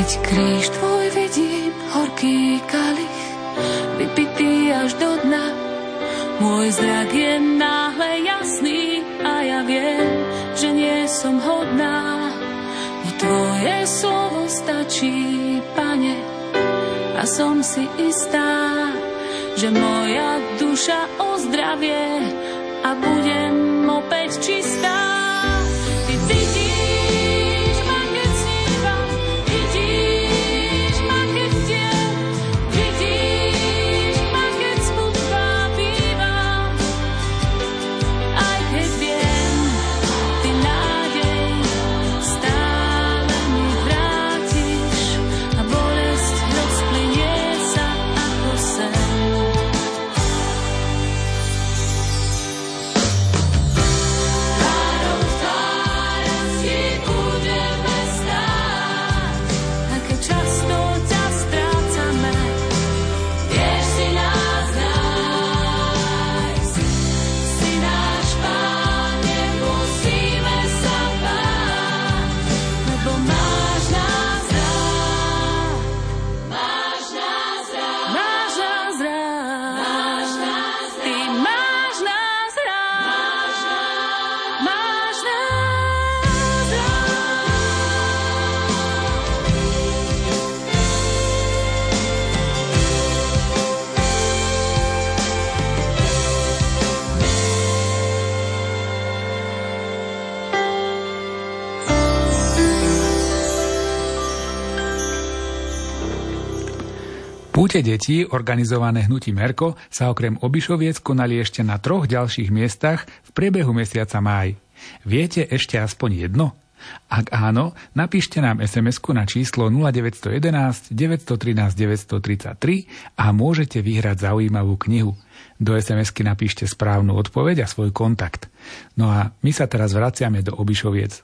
Keď kríž tvoj vidím, horký kalich, vypitý až do dna, môj zrak je náhle jasný a ja viem, že nie som hodná. No tvoje slovo stačí, Pane, a som si istá, že moja duša ozdravie a budem opäť čistá. Ty vidíš ma, keď snívam, vidíš ma, keď vdiem, vidíš ma, keď smutná bývam. Aj keď viem, ty nádej stále mi vrátiš a bolesť rozplynie sa ako sen. Púte detí, organizované hnutím Erko, sa okrem Obišoviec konali ešte na 3 ďalších miestach v priebehu mesiaca máj. Viete ešte aspoň jedno? Ak áno, napíšte nám SMS-ku na číslo 0911 913 933 a môžete vyhrať zaujímavú knihu. Do SMS-ky napíšte správnu odpoveď a svoj kontakt. No a my sa teraz vraciame do Obišoviec.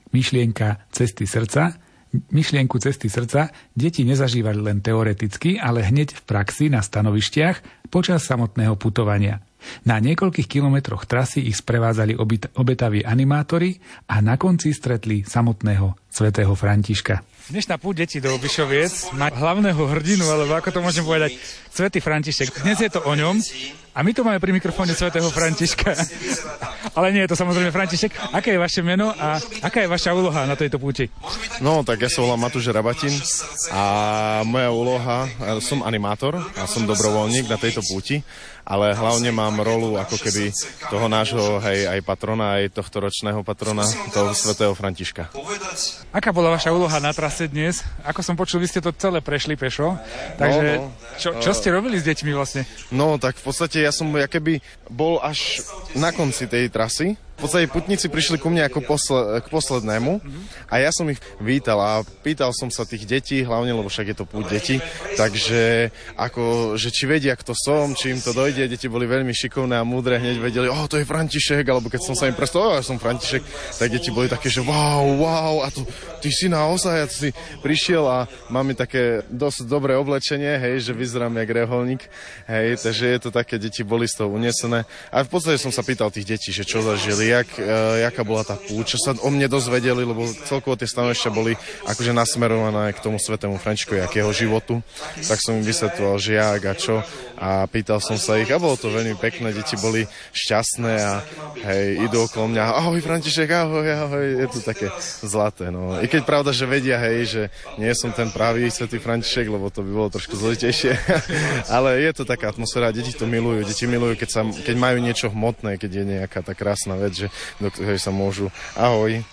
Myšlienku cesty srdca deti nezažívali len teoreticky, ale hneď v praxi na stanovištiach počas samotného putovania. Na niekoľkých kilometroch trasy ich sprevádzali obetaví animátori a na konci stretli samotného svätého Františka. Dnešná púť detí do Obišoviec má hlavného hrdinu, alebo ako to môžem povedať, svätý František. Dnes je to o ňom a my tu máme pri mikrofóne svätého Františka. Ale nie je to samozrejme František. Aké je vaše meno a aká je vaša úloha na tejto púti? No, tak ja sa volám Matúš Rabatin a moja úloha, som animátor a som dobrovoľník na tejto púti, ale hlavne mám rolu ako keby toho nášho, aj patrona, aj tohto ročného patrona, toho svätého Františka. Aká bola vaša úloha na trase dnes? Ako som počul, vy ste to celé prešli pešo, takže čo ste robili s deťmi vlastne? No, tak v podstate ja som keby bol až na konci tej trasy. V podstate putníci prišli ku mne ako k poslednému a ja som ich vítal a pýtal som sa tých detí, hlavne, lebo však je to púť detí, takže že či vedia, kto som, či im to dojde. Deti boli veľmi šikovné a múdre, hneď vedeli, to je František, alebo keď som sa im predstavil, ja som František, tak deti boli také, že wow, a ty si naozaj, a si prišiel a máme také dosť dobré oblečenie, hej, že vyzerám jak reholník, hej, takže je to také, deti boli z toho unesené. A v podstate som sa pýtal tých detí, že čo zažili, jaká bola tá púť, čo sa o mne dozvedeli, lebo celkovo tie stanovišťa boli akože nasmerované k tomu svätému Františkovi, k jeho životu. Tak som im vysvetloval, že jak a čo, a pýtal som sa ich a bolo to veľmi pekné, deti boli šťastné a hej, idú okolo mňa, ahoj František, ahoj, je to také zlaté, no. I keď pravda, že vedia, hej, že nie som ten pravý svätý František, lebo to by bolo trošku zložitejšie, ale je to taká atmosféra, deti to milujú, keď majú niečo hmotné, keď je nejaká tá krásna vec, že do ktorej sa môžu, ahoj,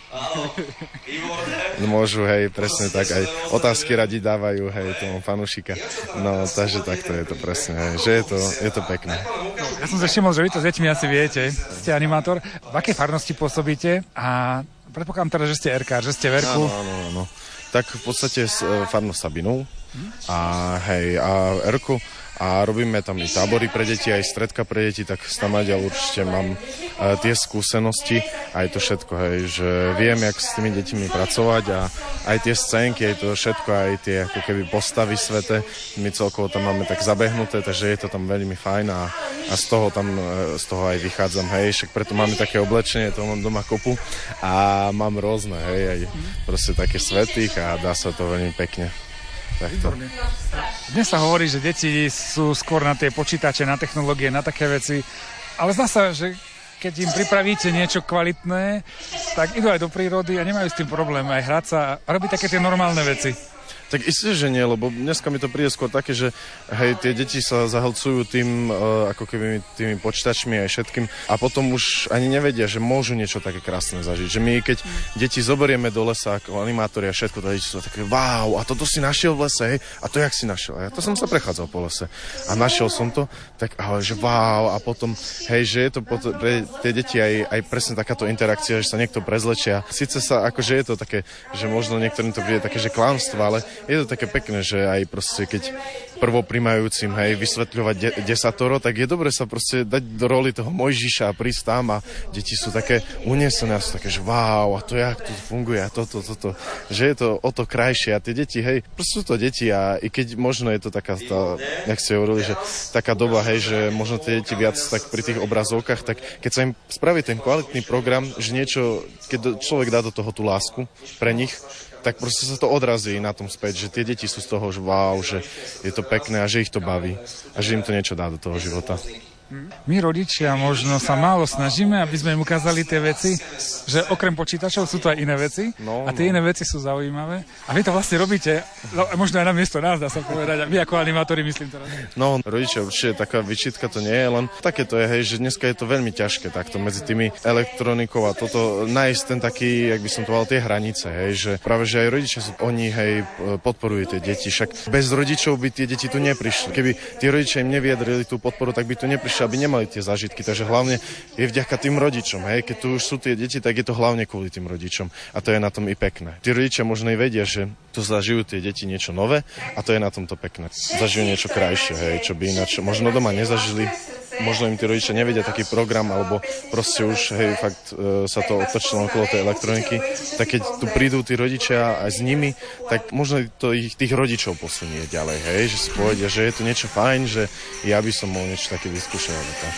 môžu, hej, presne tak, aj otázky radi dávajú, hej, tomu fanúšika, no, takže takto je to presne, hej, že je to pekné. Ja som sa všimol, že vy to s deťmi asi viete, ste animátor, v akej farnosti pôsobíte a predpokladám teda, že ste erkár, že ste v Erku. Áno. Tak v podstate s farnou Sabinov a hej, a Erku, a robíme tam i tábory pre deti, aj stredka pre deti, tak stamaďal určite mám tie skúsenosti, aj to všetko, hej, že viem, jak s tými deťmi pracovať a aj tie scénky, aj to všetko, aj tie ako keby postavy svete, my celkovo tam máme tak zabehnuté, takže je to tam veľmi fajn a z toho aj vychádzam, hej, však preto máme také oblečenie, to mám doma kopu a mám rôzne, hej, aj proste také svetých a dá sa to veľmi pekne. Takto. Dnes sa hovorí, že deti sú skôr na tie počítače, na technológie, na také veci, ale zdá sa, že keď im pripravíte niečo kvalitné, tak idú aj do prírody a nemajú s tým problém aj hrať sa a robiť také tie normálne veci. Tak isté, že nie, lebo dneska mi to príde skôr také, že hej, tie deti sa zahlcujú tým, ako keby tými počítačmi aj všetkým a potom už ani nevedia, že môžu niečo také krásne zažiť. Že my, keď deti zoberieme do lesa ako animátori a všetko, to deti sú také, wow, a toto si našiel v lese, hej, a to jak si našiel? A ja to som sa prechádzal po lese a našiel som to, tak ale že wow, a potom, hej, že je to pre tie deti aj presne takáto interakcia, že sa niekto prezlečia. Sice sa, akože je to také, že možno niektorým to príde také, že klamstvo, ale je to také pekné, že aj proste, keď prvoprímajúcim, hej, vysvetľovať desatoro, tak je dobre sa proste dať do roli toho Mojžiša a prísť tam a deti sú také unesené a sú také, že wow, a to jak to funguje a toto, že je to o to krajšie a tie deti, hej, proste sú to deti a i keď možno je to taká, jak ste hovorili, že taká doba, hej, že možno tie deti viac tak pri tých obrazovkách, tak keď sa im spraví ten kvalitný program, že niečo, keď človek dá do toho tú lásku pre nich, tak proste sa to odrazí na tom späť, že tie deti sú z toho, že wow, že je to pekné a že ich to baví a že im to niečo dá do toho života. My rodičia možno sa málo snažíme, aby sme im ukázali tie veci, že okrem počítačov sú to aj iné veci a tie iné veci sú zaujímavé. A vy to vlastne robíte, možno aj na miesto nás, dá sa povedať, a vy ako animátori, myslím to. No, rodičia určite taká vyčitka to nie je, len také to je, hej, že dneska je to veľmi ťažké takto medzi tými elektronikou a toto nájsť ten taký, jak by som to mal, tie hranice, hej, že práve že aj rodičia sú, oni, hej, podporujú tie deti, však bez rodičov by tie deti tu neprišli. Keby tí rodičia im nevyjadrili tú podporu, tak by tu neprišli, aby nemali tie zážitky, takže hlavne je vďaka tým rodičom, hej, keď tu už sú tie deti, tak je to hlavne kvôli tým rodičom a to je na tom i pekné. Tí rodičia možno i vedia, že tu zažijú tie deti niečo nové a to je na tomto pekné. Zažijú niečo krajšie, hej, čo by ináč možno doma nezažili. Možno im tí rodičia nevedia taký program, alebo proste už, hej, fakt sa to otočilo okolo tej elektroniky, tak keď tu prídu tí rodičia aj s nimi, tak možno to ich tých rodičov posunie ďalej, hej, že si povedia, že je to niečo fajn, že ja by som mohol niečo také vyskúšať.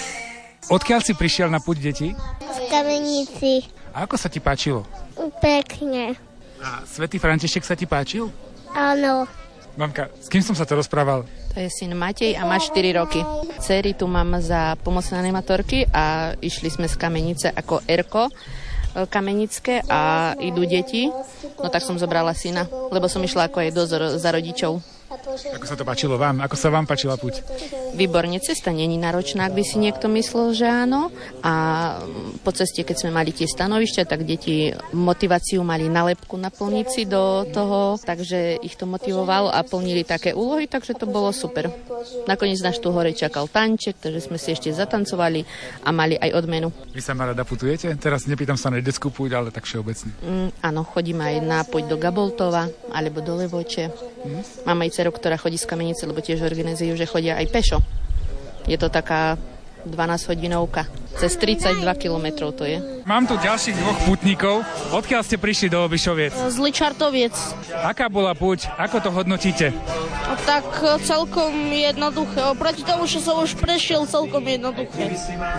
Odkiaľ si prišiel na púť detí? Z Kamenici. A ako sa ti páčilo? Pekne. A Svätý František sa ti páčil? Áno. Mamka, s kým som sa to rozprával? To je syn Matej a má 4 roky. Dcery tu mám za pomocné animatorky a išli sme z Kamenice ako Erko kamenické a idú deti. No tak som zobrala syna, lebo som išla ako aj dozor za rodičov. Ako sa to páčilo vám? Ako sa vám páčila púť? Výborne, cesta není náročná, ak by si niekto myslel, že áno. A po ceste, keď sme mali tie stanovišťa, tak deti motiváciu mali nalepku naplniť si do toho, takže ich to motivovalo a plnili také úlohy, takže to bolo super. Nakoniec nás tu hore čakal tanček, takže sme si ešte zatancovali a mali aj odmenu. Vy sa ma rada putujete? Teraz nepýtam sa na detskú púť, ale tak všeobecne. Áno, chodíme aj na púť do Gaboltova alebo do Levoče. Mám aj dceru, ktorá chodí z Kamenice, lebo tiež organizujú, že chodia aj pešo. Je to taká 12-hodinovka. Cez 32 kilometrov to je. Mám tu ďalších dvoch pútnikov. Odkiaľ ste prišli do Obišoviec? Z Ličartoviec. Aká bola púť? Ako to hodnotíte? Tak celkom jednoduché. Oproti tomu, že som už prešiel, celkom jednoduché.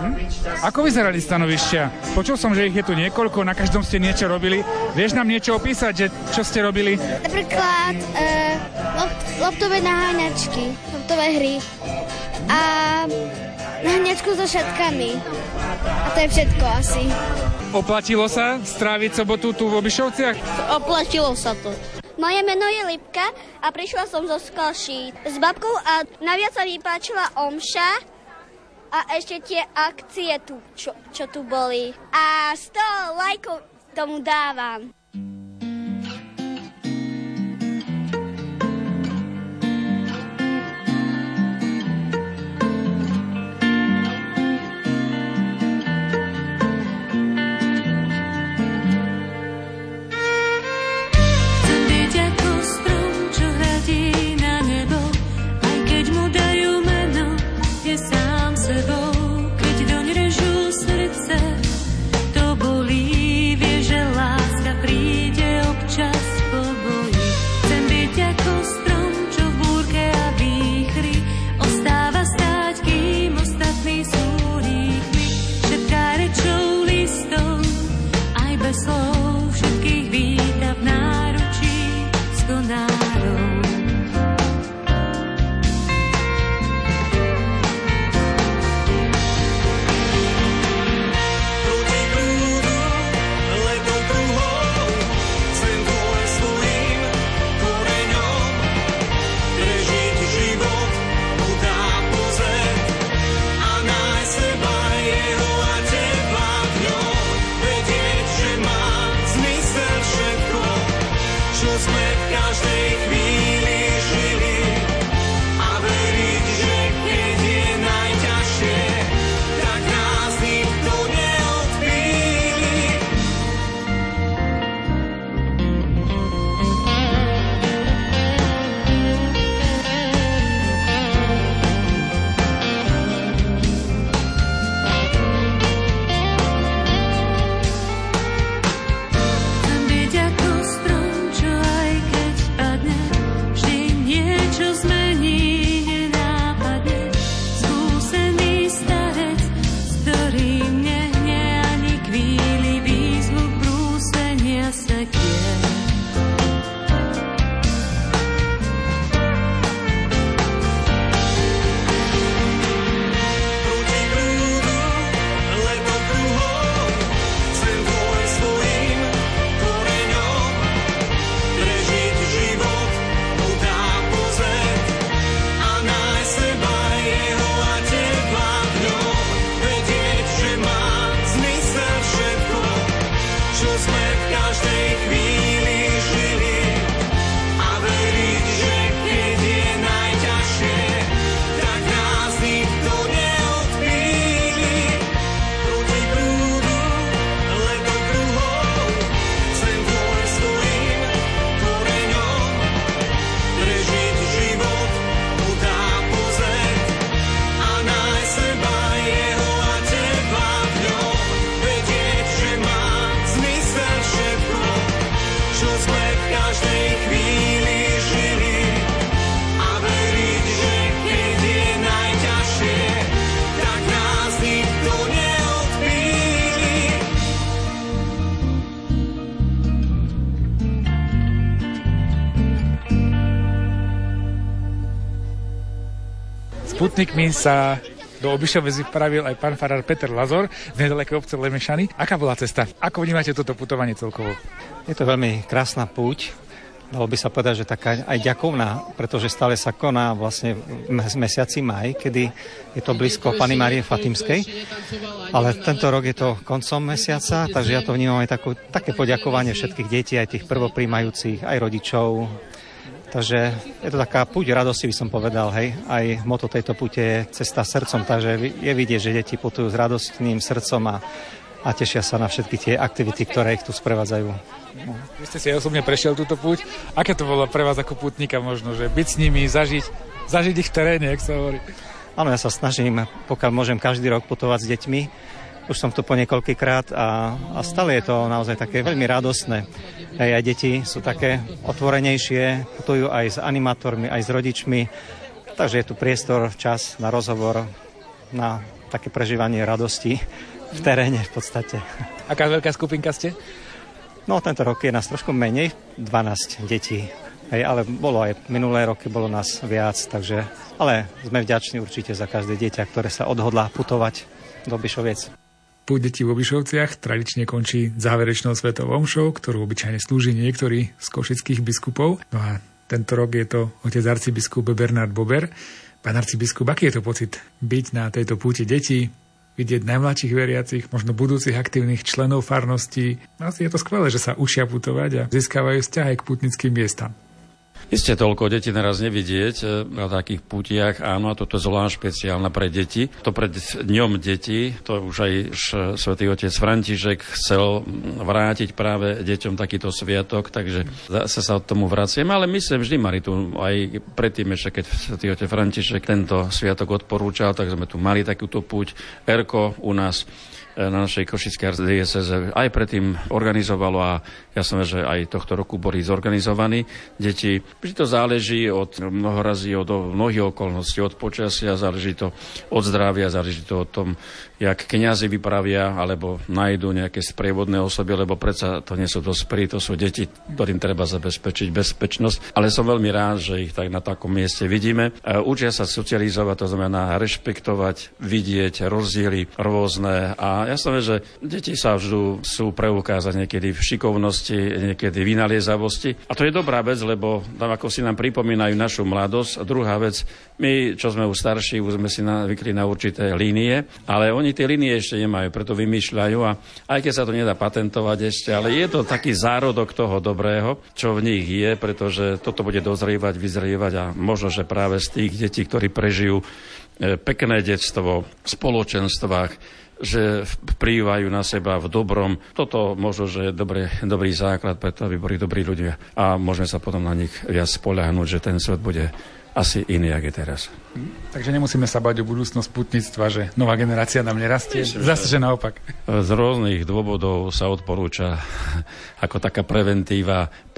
Ako vyzerali stanovišťa? Počul som, že ich je tu niekoľko, na každom ste niečo robili. Vieš nám niečo opísať, že čo ste robili? Napríklad loptové naháňačky, loptové hry a naháňačku so šatkami. A to je všetko asi. Oplatilo sa stráviť sobotu tu v Obišovciach? Oplatilo sa to. Moje meno je Lipka a prišla som zo Skalší s babkou a naviac sa mi páčila omša a ešte tie akcie tu, čo tu boli. A 100 lajkov tomu dávam. Strom, čo hradí na nebo, aj keď mu dajú menej. hasta quién. Putnikmi sa do Obišovej vypravil aj pán farár Peter Lazor z nedalekej obce Lemešany. Aká bola cesta? Ako vnímate toto putovanie celkovo? Je to veľmi krásna púť. Dalo by sa povedať, že taká aj ďakovná, pretože stále sa koná vlastne v mesiaci maj, kedy je to blízko Panny Márie Fatimskej. Ale tento rok je to koncom mesiaca, takže ja to vnímam aj také poďakovanie všetkých detí, aj tých prvopríjmajúcich, aj rodičov. Takže je to taká púť radosti, by som povedal, hej. Aj motto tejto púte je cesta srdcom, takže je vidieť, že deti putujú s radostným srdcom a tešia sa na všetky tie aktivity, ktoré ich tu sprevádzajú. No. Vy ste si osobne prešiel túto púť. Aké to bolo pre vás ako pútnika možno, že byť s nimi, zažiť ich v teréne, jak sa hovorí? Áno, ja sa snažím, pokiaľ môžem každý rok putovať s deťmi. Už som tu po niekoľkýkrát a stále je to naozaj také veľmi radostné. Aj deti sú také otvorenejšie, putujú aj s animátormi, aj s rodičmi. Takže je tu priestor, čas na rozhovor, na také prežívanie radosti v teréne v podstate. Aká veľká skupinka ste? No, tento rok je nás trošku menej, 12 detí. Hej, ale bolo aj minulé roky, bolo nás viac, takže, ale sme vďační určite za každé dieťa, ktoré sa odhodlá putovať do Obišoviec. Púť detí v Obišovciach tradične končí záverečnou svetovou omšou, ktorú obyčajne slúži niektorý z košických biskupov. No a tento rok je to otec arcibiskup Bernard Bober. Pán arcibiskup, aký je to pocit byť na tejto púti detí, vidieť najmladších veriacich, možno budúcich aktívnych členov farností? Asi je to skvelé, že sa učia putovať a získavajú vzťah aj k pútnickým miestam. Isté toľko detí naraz nevidieť na takých pútiach, áno, a toto je zvlášť špeciálne pre deti. To pred dňom detí, to už aj svätý otec František chcel vrátiť práve deťom takýto sviatok, takže zase sa od tomu vraciam, ale myslím vždy mali tu aj predtým ešte, keď svätý otec František tento sviatok odporúčal, tak sme tu mali takúto púť. Erko u nás na našej košickej arcidiecéze aj predtým organizovalo a ja som, že aj tohto roku boli zorganizovaní deti. Vždy to záleží od mnohorazí, od mnohých okolností, od počasia, záleží to od zdravia, záleží to od tom, jak kňazi vypravia alebo nájdu nejaké sprievodné osoby, lebo predsa to nie sú dospelí, to sú deti, ktorým treba zabezpečiť bezpečnosť. Ale som veľmi rád, že ich tak na takom mieste vidíme. Učia sa socializovať, to znamená rešpektovať, vidieť rozdiely rôzne a ja som, že deti sa vždy sú preukázať niekedy v šikovnosti, niekedy v vynaliezavosti. A to je dobrá vec, lebo tam ako si nám pripomínajú našu mladosť. A druhá vec, my, čo sme už starší, už sme si navykli na určité línie, ale oni tie línie ešte nemajú, preto vymýšľajú a aj keď sa to nedá patentovať ešte, ale je to taký zárodok toho dobrého, čo v nich je, pretože toto bude dozrievať, vyzrievať a možno, že práve z tých detí, ktorí prežijú pekné detstvo v spoločenstvách, že vplývajú na seba v dobrom. Toto možno, že je dobrý základ, preto aby boli dobrí ľudia. A môžeme sa potom na nich viac spoľahnúť, že ten svet bude asi iný, jak je teraz. Takže nemusíme sa bať o budúcnosť pútnictva, že nová generácia nám nerastie. Zase, že naopak. Z rôznych dôvodov sa odporúča ako taká preventíva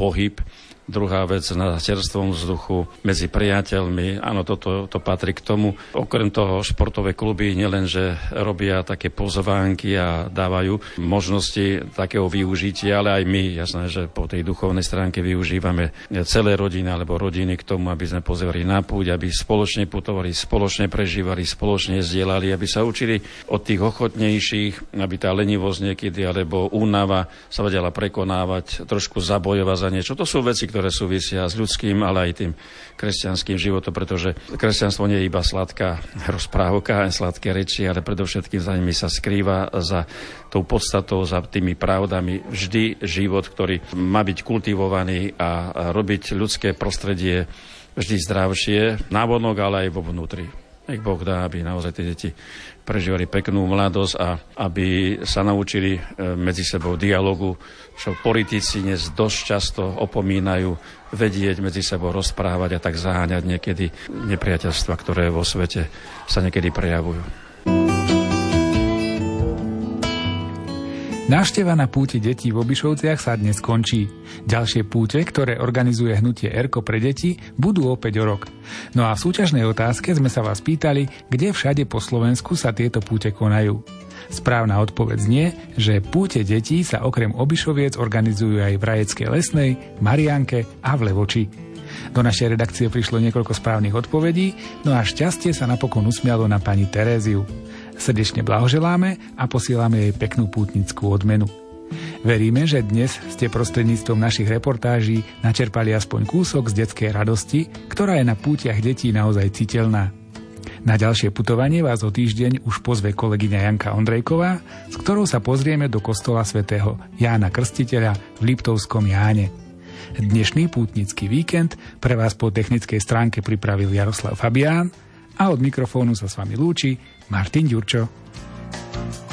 pohyb. Druhá vec na čerstvom vzduchu, medzi priateľmi. Áno, toto patrí k tomu. Okrem toho športové kluby nielenže robia také pozvánky a dávajú možnosti takého využitia, ale aj my, jasné, že po tej duchovnej stránke využívame celé rodiny alebo rodiny k tomu, aby sme pozerali na púť, aby spoločne putovali, spoločne prežívali, spoločne zdieľali, aby sa učili od tých ochotnejších, aby tá lenivosť niekedy alebo únava sa vedela prekonávať, trošku zabojovať za niečo. To sú veci, ktoré súvisia s ľudským, ale aj tým kresťanským životom, pretože kresťanstvo nie je iba sladká rozprávka, sladké reči, ale predovšetkým za nimi sa skrýva, za tou podstatou, za tými pravdami vždy život, ktorý má byť kultivovaný a robiť ľudské prostredie vždy zdravšie, návonok, ale aj vo vnútri. Nech Boh dá, aby naozaj tie deti prežívali peknú mladosť a aby sa naučili medzi sebou dialogu, čo politici dnes dosť často opomínajú, vedieť medzi sebou rozprávať a tak zaháňať niekedy nepriateľstva, ktoré vo svete sa niekedy prejavujú. Návšteva na púti detí v Obišovciach sa dnes končí. Ďalšie púte, ktoré organizuje hnutie Erko pre deti, budú opäť o rok. No a v súťažnej otázke sme sa vás pýtali, kde všade po Slovensku sa tieto púte konajú. Správna odpoveď znie, že púte detí sa okrem Obišoviec organizujú aj v Rajeckej Lesnej, Mariánke a v Levoči. Do našej redakcie prišlo niekoľko správnych odpovedí, no a šťastie sa napokon usmialo na pani Teréziu. Srdečne blahoželáme a posielame jej peknú pútnickú odmenu. Veríme, že dnes ste prostredníctvom našich reportáží načerpali aspoň kúsok z detskej radosti, ktorá je na pútiach detí naozaj citeľná. Na ďalšie putovanie vás o týždeň už pozve kolegyňa Janka Ondrejková, s ktorou sa pozrieme do kostola svätého Jána Krstiteľa v Liptovskom Jáne. Dnešný pútnický víkend pre vás po technickej stránke pripravil Jaroslav Fabián a od mikrofónu sa s vami lúči Martin Ďurčo.